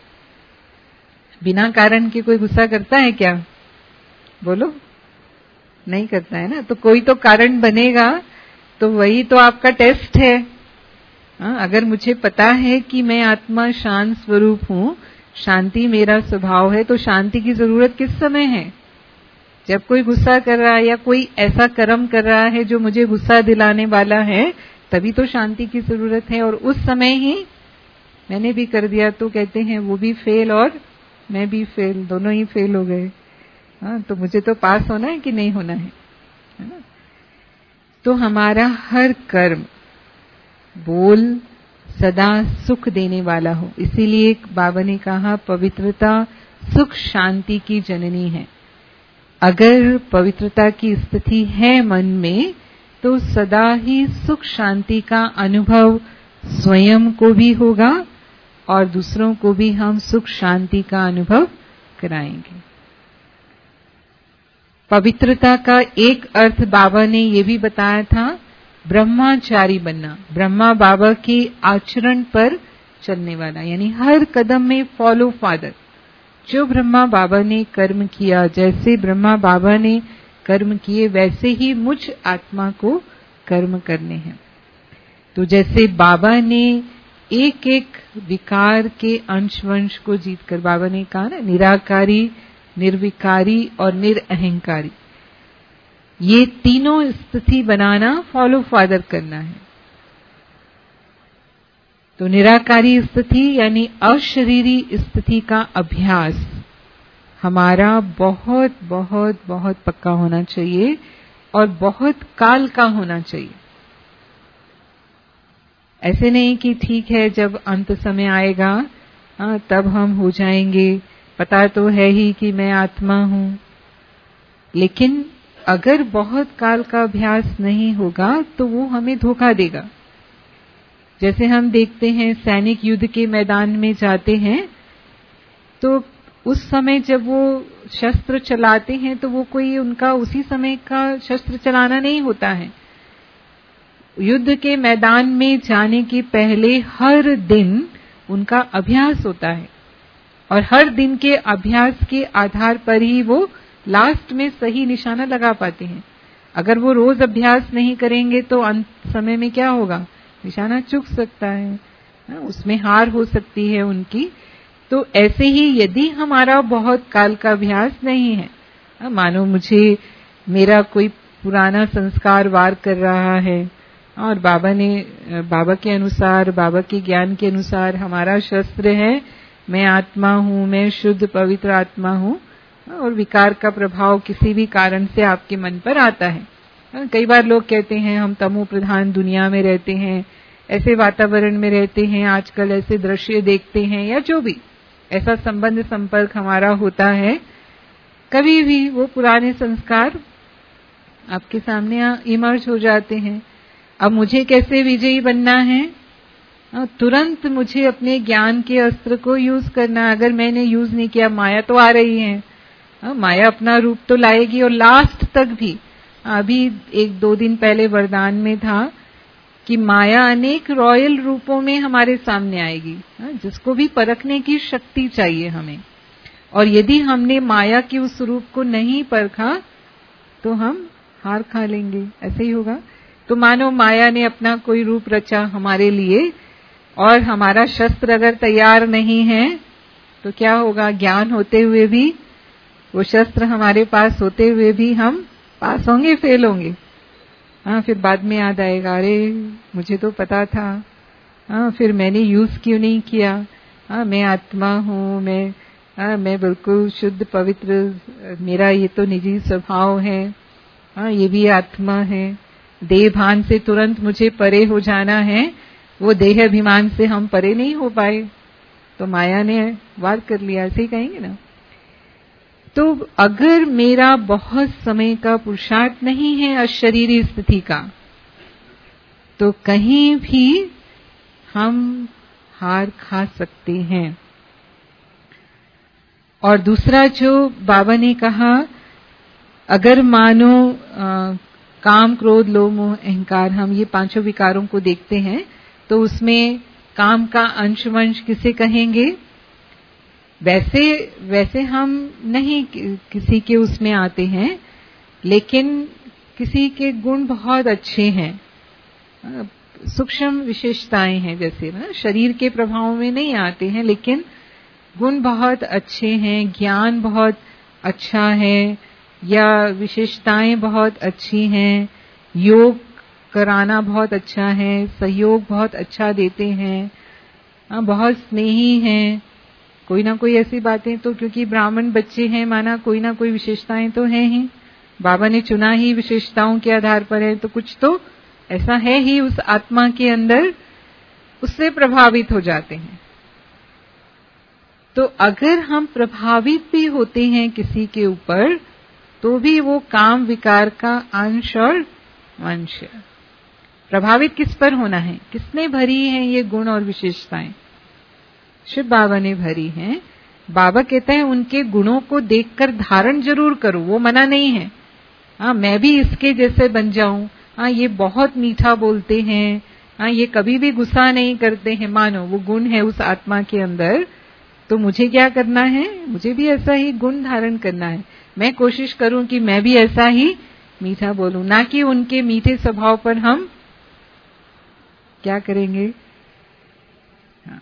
बिना कारण के कोई गुस्सा करता है क्या? बोलो, नहीं करता है ना। तो कोई तो कारण बनेगा, तो वही तो आपका टेस्ट है। अगर मुझे पता है कि मैं आत्मा शांत स्वरूप हूं, शांति मेरा स्वभाव है, तो शांति की जरूरत किस समय है? जब कोई गुस्सा कर रहा है या कोई ऐसा कर्म कर रहा है जो मुझे गुस्सा दिलाने वाला है, तभी तो शांति की जरूरत है। और उस समय ही मैंने भी कर दिया तो कहते हैं वो भी फेल और मैं भी फेल, दोनों ही फेल हो गए। तो मुझे तो पास होना है कि नहीं होना है ना। तो हमारा हर कर्म, बोल, सदा सुख देने वाला हो। इसीलिए बाबा ने कहा पवित्रता सुख शांति की जननी है। अगर पवित्रता की स्थिति है मन में तो सदा ही सुख शांति का अनुभव स्वयं को भी होगा और दूसरों को भी हम सुख शांति का अनुभव कराएंगे। पवित्रता का एक अर्थ बाबा ने ये भी बताया था, ब्रह्मचारी बनना, ब्रह्मा बाबा के आचरण पर चलने वाला, यानी हर कदम में फॉलो फादर। जो ब्रह्मा बाबा ने कर्म किया, जैसे ब्रह्मा बाबा ने कर्म किए वैसे ही मुझ आत्मा को कर्म करने हैं। तो जैसे बाबा ने एक एक विकार के अंश वंश को जीतकर, बाबा ने कहा ना, निराकारी, निर्विकारी और निरअहंकारी, ये तीनों स्थिति बनाना फॉलो फादर करना है। तो निराकारी स्थिति यानी अशरीरी स्थिति का अभ्यास हमारा बहुत बहुत बहुत पक्का होना चाहिए और बहुत काल का होना चाहिए। ऐसे नहीं कि ठीक है जब अंत समय आएगा तब हम हो जाएंगे, पता तो है ही कि मैं आत्मा हूं। लेकिन अगर बहुत काल का अभ्यास नहीं होगा तो वो हमें धोखा देगा। जैसे हम देखते हैं सैनिक युद्ध के मैदान में जाते हैं तो उस समय जब वो शस्त्र चलाते हैं तो वो कोई उनका उसी समय का शस्त्र चलाना नहीं होता है। युद्ध के मैदान में जाने के पहले हर दिन उनका अभ्यास होता है और हर दिन के अभ्यास के आधार पर ही वो लास्ट में सही निशाना लगा पाते हैं। अगर वो रोज अभ्यास नहीं करेंगे तो अंत समय में क्या होगा, निशाना चूक सकता है, उसमें हार हो सकती है उनकी। तो ऐसे ही यदि हमारा बहुत काल का अभ्यास नहीं है, मानो मुझे मेरा कोई पुराना संस्कार वार कर रहा है और बाबा के अनुसार, बाबा के ज्ञान के अनुसार हमारा शस्त्र है मैं आत्मा हूं, मैं शुद्ध पवित्र आत्मा हूं, और विकार का प्रभाव किसी भी कारण से आपके मन पर आता है। कई बार लोग कहते हैं हम तमो प्रधान दुनिया में रहते हैं, ऐसे वातावरण में रहते हैं, आजकल ऐसे दृश्य देखते हैं, या जो भी ऐसा संबंध संपर्क हमारा होता है, कभी भी वो पुराने संस्कार आपके सामने इमर्ज हो जाते हैं। अब मुझे कैसे विजयी बनना है, तुरंत मुझे अपने ज्ञान के अस्त्र को यूज करना। अगर मैंने यूज नहीं किया, माया तो आ रही है, माया अपना रूप तो लाएगी और लास्ट तक भी। अभी 1-2 दिन पहले वरदान में था कि माया अनेक रॉयल रूपों में हमारे सामने आएगी, जिसको भी परखने की शक्ति चाहिए हमें। और यदि हमने माया के उस रूप को नहीं परखा तो हम हार खा लेंगे, ऐसे ही होगा। तो मानो माया ने अपना कोई रूप रचा हमारे लिए और हमारा शस्त्र अगर तैयार नहीं है तो क्या होगा, ज्ञान होते हुए भी, वो शस्त्र हमारे पास होते हुए भी हम पास होंगे, फेल होंगे। फिर बाद में याद आएगा, अरे मुझे तो पता था, फिर मैंने यूज क्यों नहीं किया। मैं आत्मा हूँ, मैं बिल्कुल शुद्ध पवित्र, मेरा ये तो निजी स्वभाव है, ये भी आत्मा है। देह भान से तुरंत मुझे परे हो जाना है, वो देह अभिमान से हम परे नहीं हो पाए, तो माया ने वार कर लिया, ऐसे ही कहेंगे ना। तो अगर मेरा बहुत समय का पुरुषार्थ नहीं है अशरीरी स्थिति का, तो कहीं भी हम हार खा सकते हैं। और दूसरा जो बाबा ने कहा, अगर मानो काम, क्रोध, लोभ, मोह, अहंकार, हम ये 5 विकारों को देखते हैं तो उसमें काम का अंशवंश किसे कहेंगे। वैसे हम नहीं किसी के उसमें आते हैं, लेकिन किसी के गुण बहुत अच्छे हैं, सूक्ष्म विशेषताएं हैं, जैसे ना शरीर के प्रभाव में नहीं आते हैं, लेकिन गुण बहुत अच्छे हैं, ज्ञान बहुत अच्छा है, या विशेषताएं बहुत अच्छी हैं, योग कराना बहुत अच्छा है, सहयोग बहुत अच्छा देते हैं, बहुत स्नेही हैं, कोई ना कोई ऐसी बातें तो, क्योंकि ब्राह्मण बच्चे हैं, माना कोई ना कोई विशेषताएं तो हैं ही, बाबा ने चुना ही विशेषताओं के आधार पर है, तो कुछ तो ऐसा है ही उस आत्मा के अंदर उससे प्रभावित हो जाते हैं। तो अगर हम प्रभावित भी होते हैं किसी के ऊपर, तो भी वो काम विकार का अंश और वंश है। प्रभावित किस पर होना है? किसने भरी है ये गुण और विशेषताएं? शिव बाबा ने भरी हैं। बाबा कहते हैं उनके गुणों को देखकर धारण जरूर करो, वो मना नहीं है। हाँ, मैं भी इसके जैसे बन जाऊं। हाँ, ये बहुत मीठा बोलते हैं। हाँ, ये कभी भी गुस्सा नहीं करते हैं। मानो वो गुण है उस आत्मा के अंदर, तो मुझे क्या करना है? मुझे भी ऐसा ही गुण धारण करना है। मैं कोशिश करूं कि मैं भी ऐसा ही मीठा बोलूं, ना कि उनके मीठे स्वभाव पर हम क्या करेंगे। हाँ।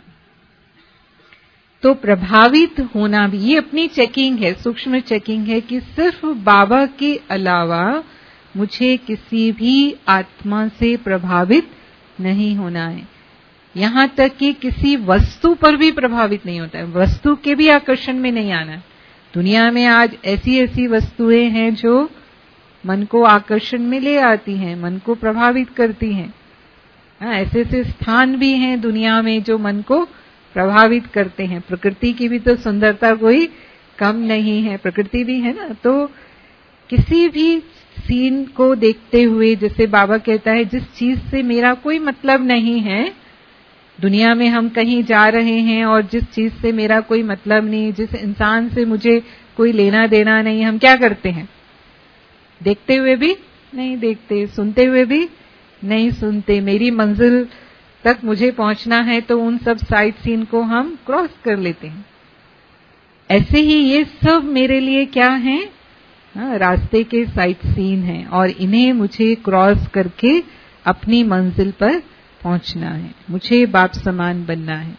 तो प्रभावित होना भी ये अपनी चेकिंग है, सूक्ष्म चेकिंग है कि सिर्फ बाबा के अलावा मुझे किसी भी आत्मा से प्रभावित नहीं होना है। यहां तक कि किसी वस्तु पर भी प्रभावित नहीं होता है, वस्तु के भी आकर्षण में नहीं आना। दुनिया में आज ऐसी ऐसी वस्तुएं हैं जो मन को आकर्षण में ले आती हैं, मन को प्रभावित करती हैं। ऐसे ऐसे स्थान भी हैं दुनिया में जो मन को प्रभावित करते हैं। प्रकृति की भी तो सुंदरता कोई कम नहीं है, प्रकृति भी है ना। तो किसी भी सीन को देखते हुए, जैसे बाबा कहता है, जिस चीज से मेरा कोई मतलब नहीं है, दुनिया में हम कहीं जा रहे हैं और जिस चीज से मेरा कोई मतलब नहीं, जिस इंसान से मुझे कोई लेना देना नहीं, हम क्या करते हैं? देखते हुए भी नहीं देखते, सुनते हुए भी नहीं सुनते। मेरी मंजिल तक मुझे पहुंचना है तो उन सब साइट सीन को हम क्रॉस कर लेते हैं। ऐसे ही ये सब मेरे लिए क्या है? रास्ते के साइट सीन हैं और इन्हें मुझे क्रॉस करके अपनी मंजिल पर पहुंचना है, मुझे बाप समान बनना है।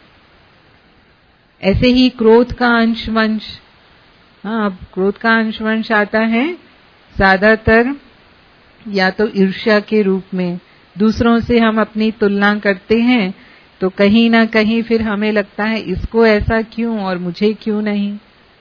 ऐसे ही क्रोध का अंशवंश, अब क्रोध का अंशवंश आता है ज्यादातर या तो ईर्ष्या के रूप में। दूसरों से हम अपनी तुलना करते हैं तो कहीं ना कहीं फिर हमें लगता है इसको ऐसा क्यों और मुझे क्यों नहीं।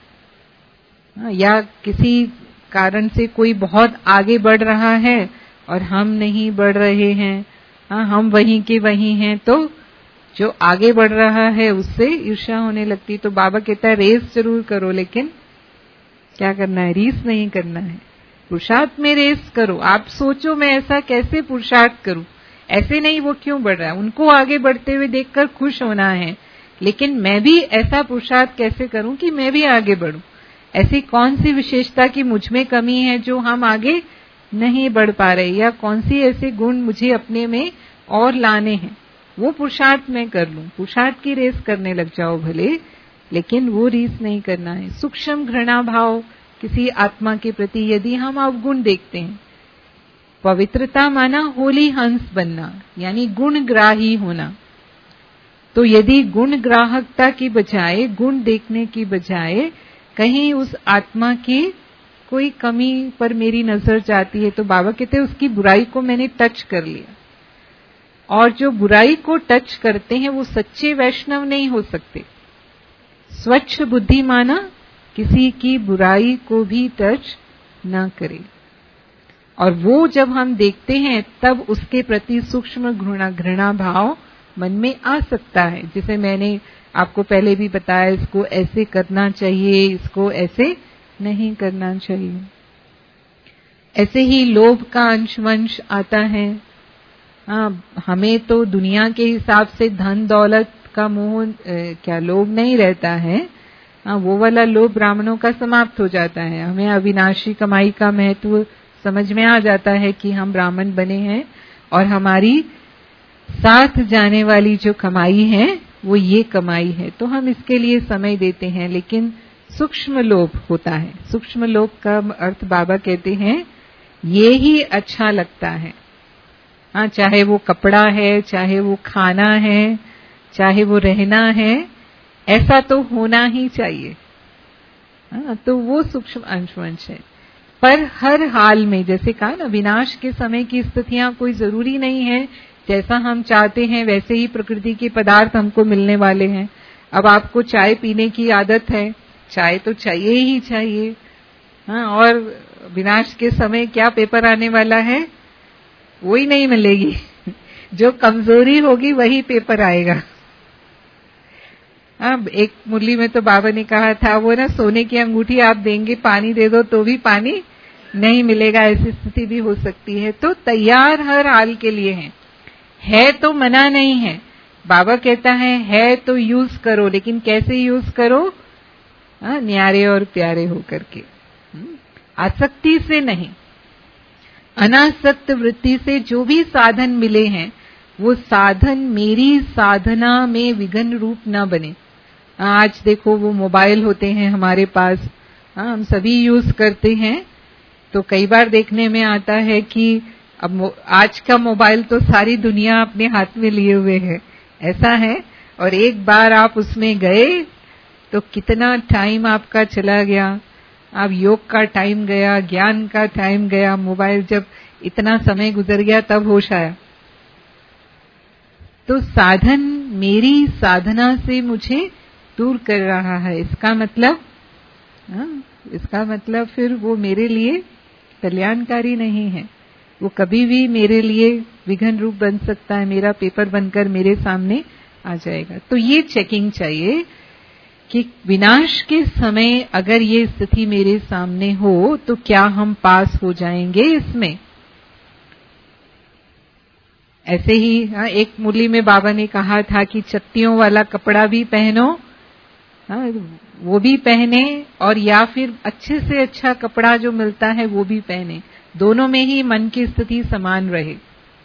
या किसी कारण से कोई बहुत आगे बढ़ रहा है और हम नहीं बढ़ रहे हैं, हम वहीं के वहीं हैं, तो जो आगे बढ़ रहा है उससे ईर्ष्या होने लगती। तो बाबा कहता है रेस जरूर करो, लेकिन क्या करना है? रीस नहीं करना है, पुरुषार्थ में रेस करो। आप सोचो मैं ऐसा कैसे पुरुषार्थ करूं, ऐसे नहीं वो क्यों बढ़ रहा है, उनको आगे बढ़ते हुए देखकर खुश होना है, लेकिन मैं भी ऐसा पुरुषार्थ कैसे करूं कि मैं भी आगे बढ़ूं। ऐसी कौन सी विशेषता की मुझ में कमी है जो हम आगे नहीं बढ़ पा रहे, या कौन सी ऐसे गुण मुझे अपने में और लाने हैं, वो पुरुषार्थ में कर लूं। पुरुषार्थ की रेस करने लग जाओ भले, लेकिन वो रीस नहीं करना है। सूक्ष्म घृणा भाव किसी आत्मा के प्रति यदि हम अवगुण देखते हैं, पवित्रता माना होली हंस बनना, यानी गुणग्राही होना। तो यदि गुण ग्राहकता की बजाय, गुण देखने की बजाय कहीं उस आत्मा की कोई कमी पर मेरी नजर जाती है, तो बाबा कहते हैं उसकी बुराई को मैंने टच कर लिया। और जो बुराई को टच करते हैं वो सच्चे वैष्णव नहीं हो सकते। स्वच्छ बुद्धि माना किसी की बुराई को भी टच न करे, और वो जब हम देखते हैं तब उसके प्रति सूक्ष्म घृणा भाव मन में आ सकता है। जैसे मैंने आपको पहले भी बताया, इसको ऐसे करना चाहिए, इसको ऐसे नहीं करना चाहिए। ऐसे ही लोभ का अंशवंश आता है। हमें तो दुनिया के हिसाब से धन दौलत का मोह क्या लोभ नहीं रहता है। वो वाला लोभ ब्राह्मणों का समाप्त हो जाता है। हमें अविनाशी कमाई का महत्व समझ में आ जाता है कि हम ब्राह्मण बने हैं और हमारी साथ जाने वाली जो कमाई है वो ये कमाई है, तो हम इसके लिए समय देते हैं। लेकिन सूक्ष्म लोभ होता है। सूक्ष्म लोभ का अर्थ बाबा कहते हैं ये ही अच्छा लगता है। चाहे वो कपड़ा है, चाहे वो खाना है, चाहे वो रहना है, ऐसा तो होना ही चाहिए। तो वो सूक्ष्म अंशवंश है। पर हर हाल में, जैसे कहा ना, विनाश के समय की स्थितियां कोई जरूरी नहीं है जैसा हम चाहते हैं वैसे ही प्रकृति के पदार्थ हमको मिलने वाले हैं। अब आपको चाय पीने की आदत है, चाय तो चाहिए ही चाहिए। और विनाश के समय क्या पेपर आने वाला है, वो ही नहीं मिलेगी। जो कमजोरी होगी वही पेपर आएगा। अब एक मुरली में तो बाबा ने कहा था, वो ना सोने की अंगूठी आप देंगे, पानी दे दो तो भी पानी नहीं मिलेगा, ऐसी स्थिति भी हो सकती है। तो तैयार हर हाल के लिए है तो मना नहीं है। बाबा कहता है तो यूज करो, लेकिन कैसे यूज करो? न्यारे और प्यारे होकर के, आसक्ति से नहीं, अनासक्त वृत्ति से। जो भी साधन मिले हैं वो साधन मेरी साधना में विघ्न रूप न बने। आज देखो वो मोबाइल होते हैं हमारे पास, हम सभी यूज करते हैं, तो कई बार देखने में आता है कि अब आज का मोबाइल तो सारी दुनिया अपने हाथ में लिए हुए है, ऐसा है। और एक बार आप उसमें गए तो कितना टाइम आपका चला गया, आप योग का टाइम गया, ज्ञान का टाइम गया, मोबाइल जब इतना समय गुजर गया तब होश आया। तो साधन मेरी साधना से मुझे दूर कर रहा है, इसका मतलब फिर वो मेरे लिए कल्याणकारी नहीं है, वो कभी भी मेरे लिए विघ्न रूप बन सकता है, मेरा पेपर बनकर मेरे सामने आ जाएगा। तो ये चेकिंग चाहिए कि विनाश के समय अगर ये स्थिति मेरे सामने हो तो क्या हम पास हो जाएंगे इसमें। ऐसे ही एक मुरली में बाबा ने कहा था कि चत्तियों वाला कपड़ा भी पहनो, वो भी पहने, और या फिर अच्छे से अच्छा कपड़ा जो मिलता है वो भी पहने, दोनों में ही मन की स्थिति समान रहे।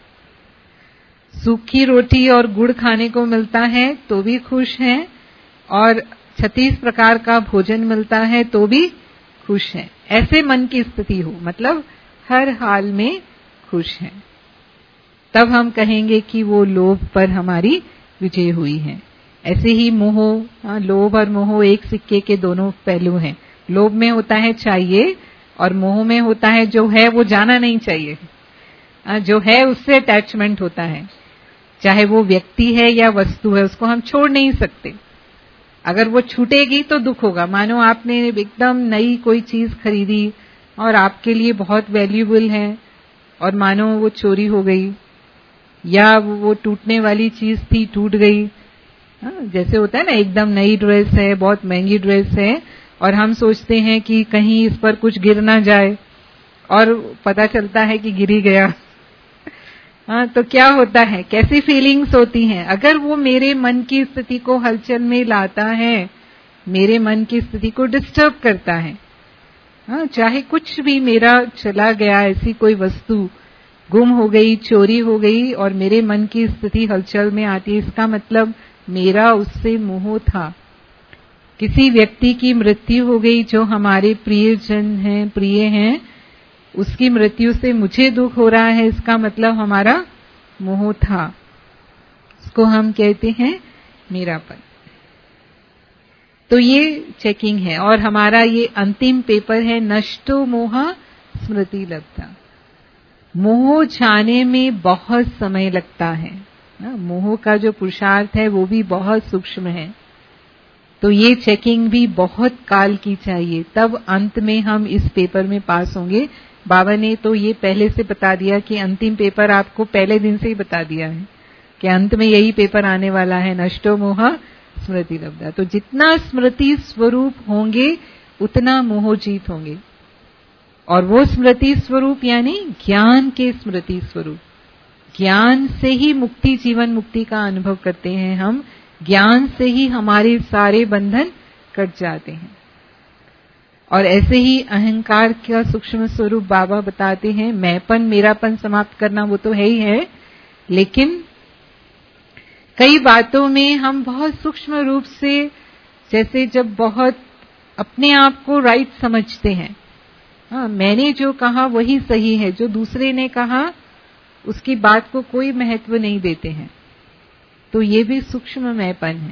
सूखी रोटी और गुड़ खाने को मिलता है तो भी खुश हैं, और 36 प्रकार का भोजन मिलता है तो भी खुश हैं। ऐसे मन की स्थिति हो, मतलब हर हाल में खुश हैं, तब हम कहेंगे कि वो लोभ पर हमारी विजय हुई है। ऐसे ही मोह, लोभ और मोह एक सिक्के के दोनों पहलू हैं। लोभ में होता है चाहिए, और मोह में होता है जो है वो जाना नहीं चाहिए, जो है उससे अटैचमेंट होता है, चाहे वो व्यक्ति है या वस्तु है, उसको हम छोड़ नहीं सकते। अगर वो छूटेगी तो दुख होगा। मानो आपने एकदम नई कोई चीज खरीदी और आपके लिए बहुत वैल्यूएबल है, और मानो वो चोरी हो गई, या वो टूटने वाली चीज थी, टूट गई। जैसे होता है ना, एकदम नई ड्रेस है, बहुत महंगी ड्रेस है, और हम सोचते हैं कि कहीं इस पर कुछ गिर ना जाए, और पता चलता है कि गिर ही गया। तो क्या होता है, कैसी फीलिंग्स होती हैं? अगर वो मेरे मन की स्थिति को हलचल में लाता है, मेरे मन की स्थिति को डिस्टर्ब करता है, चाहे कुछ भी मेरा चला गया, ऐसी कोई वस्तु गुम हो गई, चोरी हो गई, और मेरे मन की स्थिति हलचल में आती है, इसका मतलब मेरा उससे मोह था। किसी व्यक्ति की मृत्यु हो गई जो हमारे प्रियजन हैं, प्रिय हैं, उसकी मृत्यु से मुझे दुख हो रहा है, इसका मतलब हमारा मोह था। इसको हम कहते हैं मेरापन। तो ये चेकिंग है, और हमारा ये अंतिम पेपर है, नष्टो मोह स्मृति लब्धा। मोह जाने में बहुत समय लगता है, मोह का जो पुरुषार्थ है वो भी बहुत सूक्ष्म है, तो ये चेकिंग भी बहुत काल की चाहिए, तब अंत में हम इस पेपर में पास होंगे। बाबा ने तो ये पहले से बता दिया कि अंतिम पेपर आपको पहले दिन से ही बता दिया है कि अंत में यही पेपर आने वाला है, नष्टो मोह स्मृति लब्धा। तो जितना स्मृति स्वरूप होंगे उतना मोह जीत होंगे, और वो स्मृति स्वरूप यानी ज्ञान के स्मृति स्वरूप। ज्ञान से ही मुक्ति, जीवन मुक्ति का अनुभव करते हैं हम, ज्ञान से ही हमारे सारे बंधन कट जाते हैं। और ऐसे ही अहंकार का सूक्ष्म स्वरूप बाबा बताते हैं, मैंपन मेरापन समाप्त करना वो तो है ही है, लेकिन कई बातों में हम बहुत सूक्ष्म रूप से, जैसे जब बहुत अपने आप को राइट समझते हैं, मैंने जो कहा वही सही है, जो दूसरे ने कहा उसकी बात को कोई महत्व नहीं देते हैं, तो ये भी सूक्ष्म मैंपन है।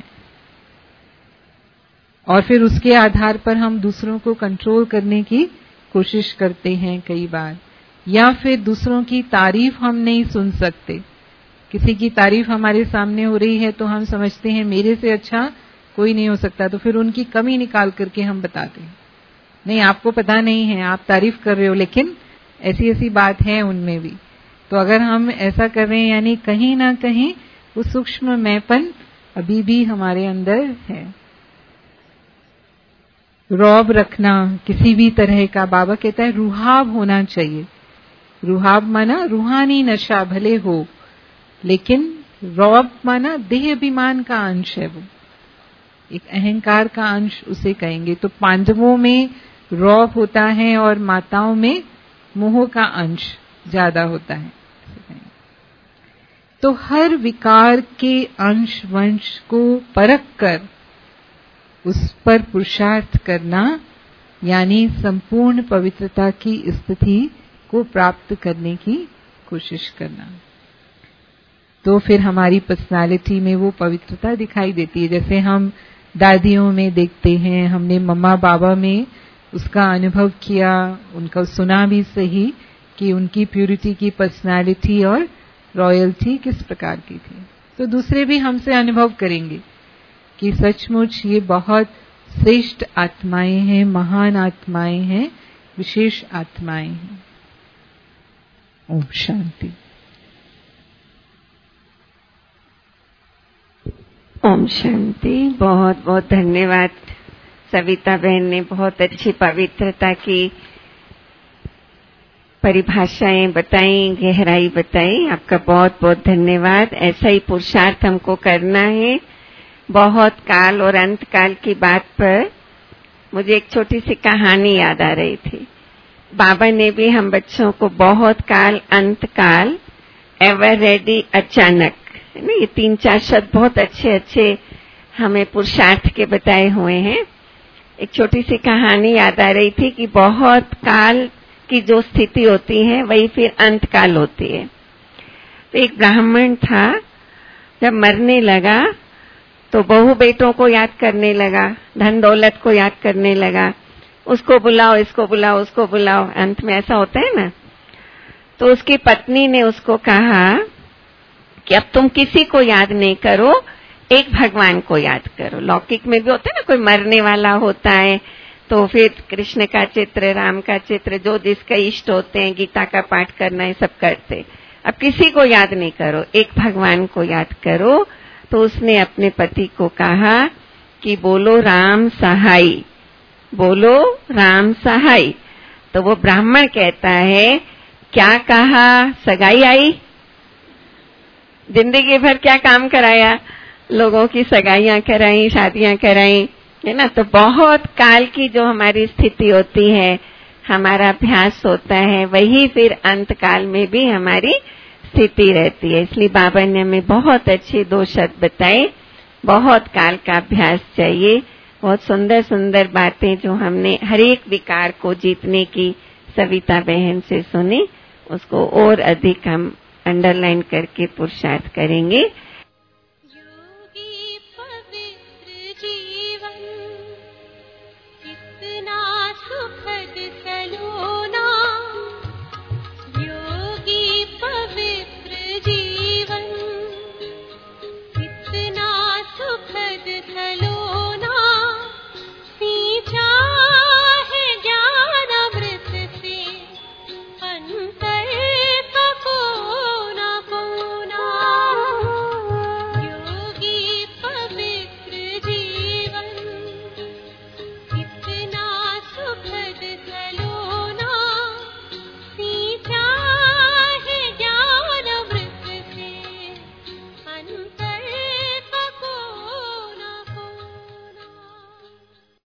और फिर उसके आधार पर हम दूसरों को कंट्रोल करने की कोशिश करते हैं कई बार, या फिर दूसरों की तारीफ हम नहीं सुन सकते। किसी की तारीफ हमारे सामने हो रही है तो हम समझते हैं मेरे से अच्छा कोई नहीं हो सकता, तो फिर उनकी कमी निकाल करके हम बताते हैं, नहीं आपको पता नहीं है, आप तारीफ कर रहे हो, लेकिन ऐसी ऐसी बात है उनमें भी। तो अगर हम ऐसा कर रहे हैं यानी कहीं ना कहीं वो सूक्ष्म मैंपन अभी भी हमारे अंदर है। रौब रखना किसी भी तरह का, बाबा कहता है रुहाब होना चाहिए। रुहाब माना रूहानी नशा भले हो, लेकिन रौब माना देह अभिमान का अंश है, वो एक अहंकार का अंश उसे कहेंगे। तो पांडवों में रौब होता है और माताओं में मोह का अंश ज्यादा होता है। तो हर विकार के अंश वंश को परख कर उस पर पुरुषार्थ करना यानी संपूर्ण पवित्रता की स्थिति को प्राप्त करने की कोशिश करना। तो फिर हमारी पर्सनालिटी में वो पवित्रता दिखाई देती है। जैसे हम दादियों में देखते हैं, हमने मम्मा बाबा में उसका अनुभव किया, उनका सुना भी सही कि उनकी प्यूरिटी की पर्सनालिटी और रॉयल्टी किस प्रकार की थी। तो दूसरे भी हमसे अनुभव करेंगे कि सचमुच ये बहुत श्रेष्ठ आत्माएं हैं, महान आत्माएं हैं, विशेष आत्माएं हैं। ओम शांति। ओम शांति। बहुत बहुत धन्यवाद सविता बहन ने बहुत अच्छी पवित्रता की परिभाषाएं बताई, गहराई बताई। आपका बहुत बहुत धन्यवाद। ऐसा ही पुरुषार्थ हमको करना है। बहुत काल और अंत काल की बात पर मुझे एक छोटी सी कहानी याद आ रही थी। बाबा ने भी हम बच्चों को बहुत काल, अंत काल, एवर रेडी, अचानक, है ना, ये 3-4 शब्द बहुत अच्छे अच्छे हमें पुरुषार्थ के बताए हुए हैं। एक छोटी सी कहानी याद आ रही थी कि बहुत काल की जो स्थिति होती है वही फिर अंत काल होती है। तो एक ब्राह्मण था, जब मरने लगा तो बहू बेटों को याद करने लगा, धन दौलत को याद करने लगा, उसको बुलाओ, इसको बुलाओ, उसको बुलाओ। अंत में ऐसा होता है ना। तो उसकी पत्नी ने उसको कहा कि अब तुम किसी को याद नहीं करो, एक भगवान को याद करो। लौकिक में भी होता है ना, कोई मरने वाला होता है तो फिर कृष्ण का चित्र, राम का चित्र, जो जिसका इष्ट होते हैं, गीता का पाठ करना, ये सब करते। अब किसी को याद नहीं करो, एक भगवान को याद करो। तो उसने अपने पति को कहा कि बोलो राम सहाय, बोलो राम सहाय। तो वो ब्राह्मण कहता है, क्या कहा, सगाई आई? जिंदगी भर क्या काम कराया, लोगों की सगाइयां कराई, शादियां कराई, है ना। तो बहुत काल की जो हमारी स्थिति होती है, हमारा अभ्यास होता है, वही फिर अंत काल में भी हमारी स्थिति रहती है। इसलिए बाबा ने हमें बहुत अच्छे 2 शब्द बताए। बहुत काल का अभ्यास चाहिए। बहुत सुंदर सुंदर बातें जो हमने हर एक विकार को जीतने की सविता बहन से सुनी, उसको और अधिक हम अंडरलाइन करके पुरुषार्थ करेंगे।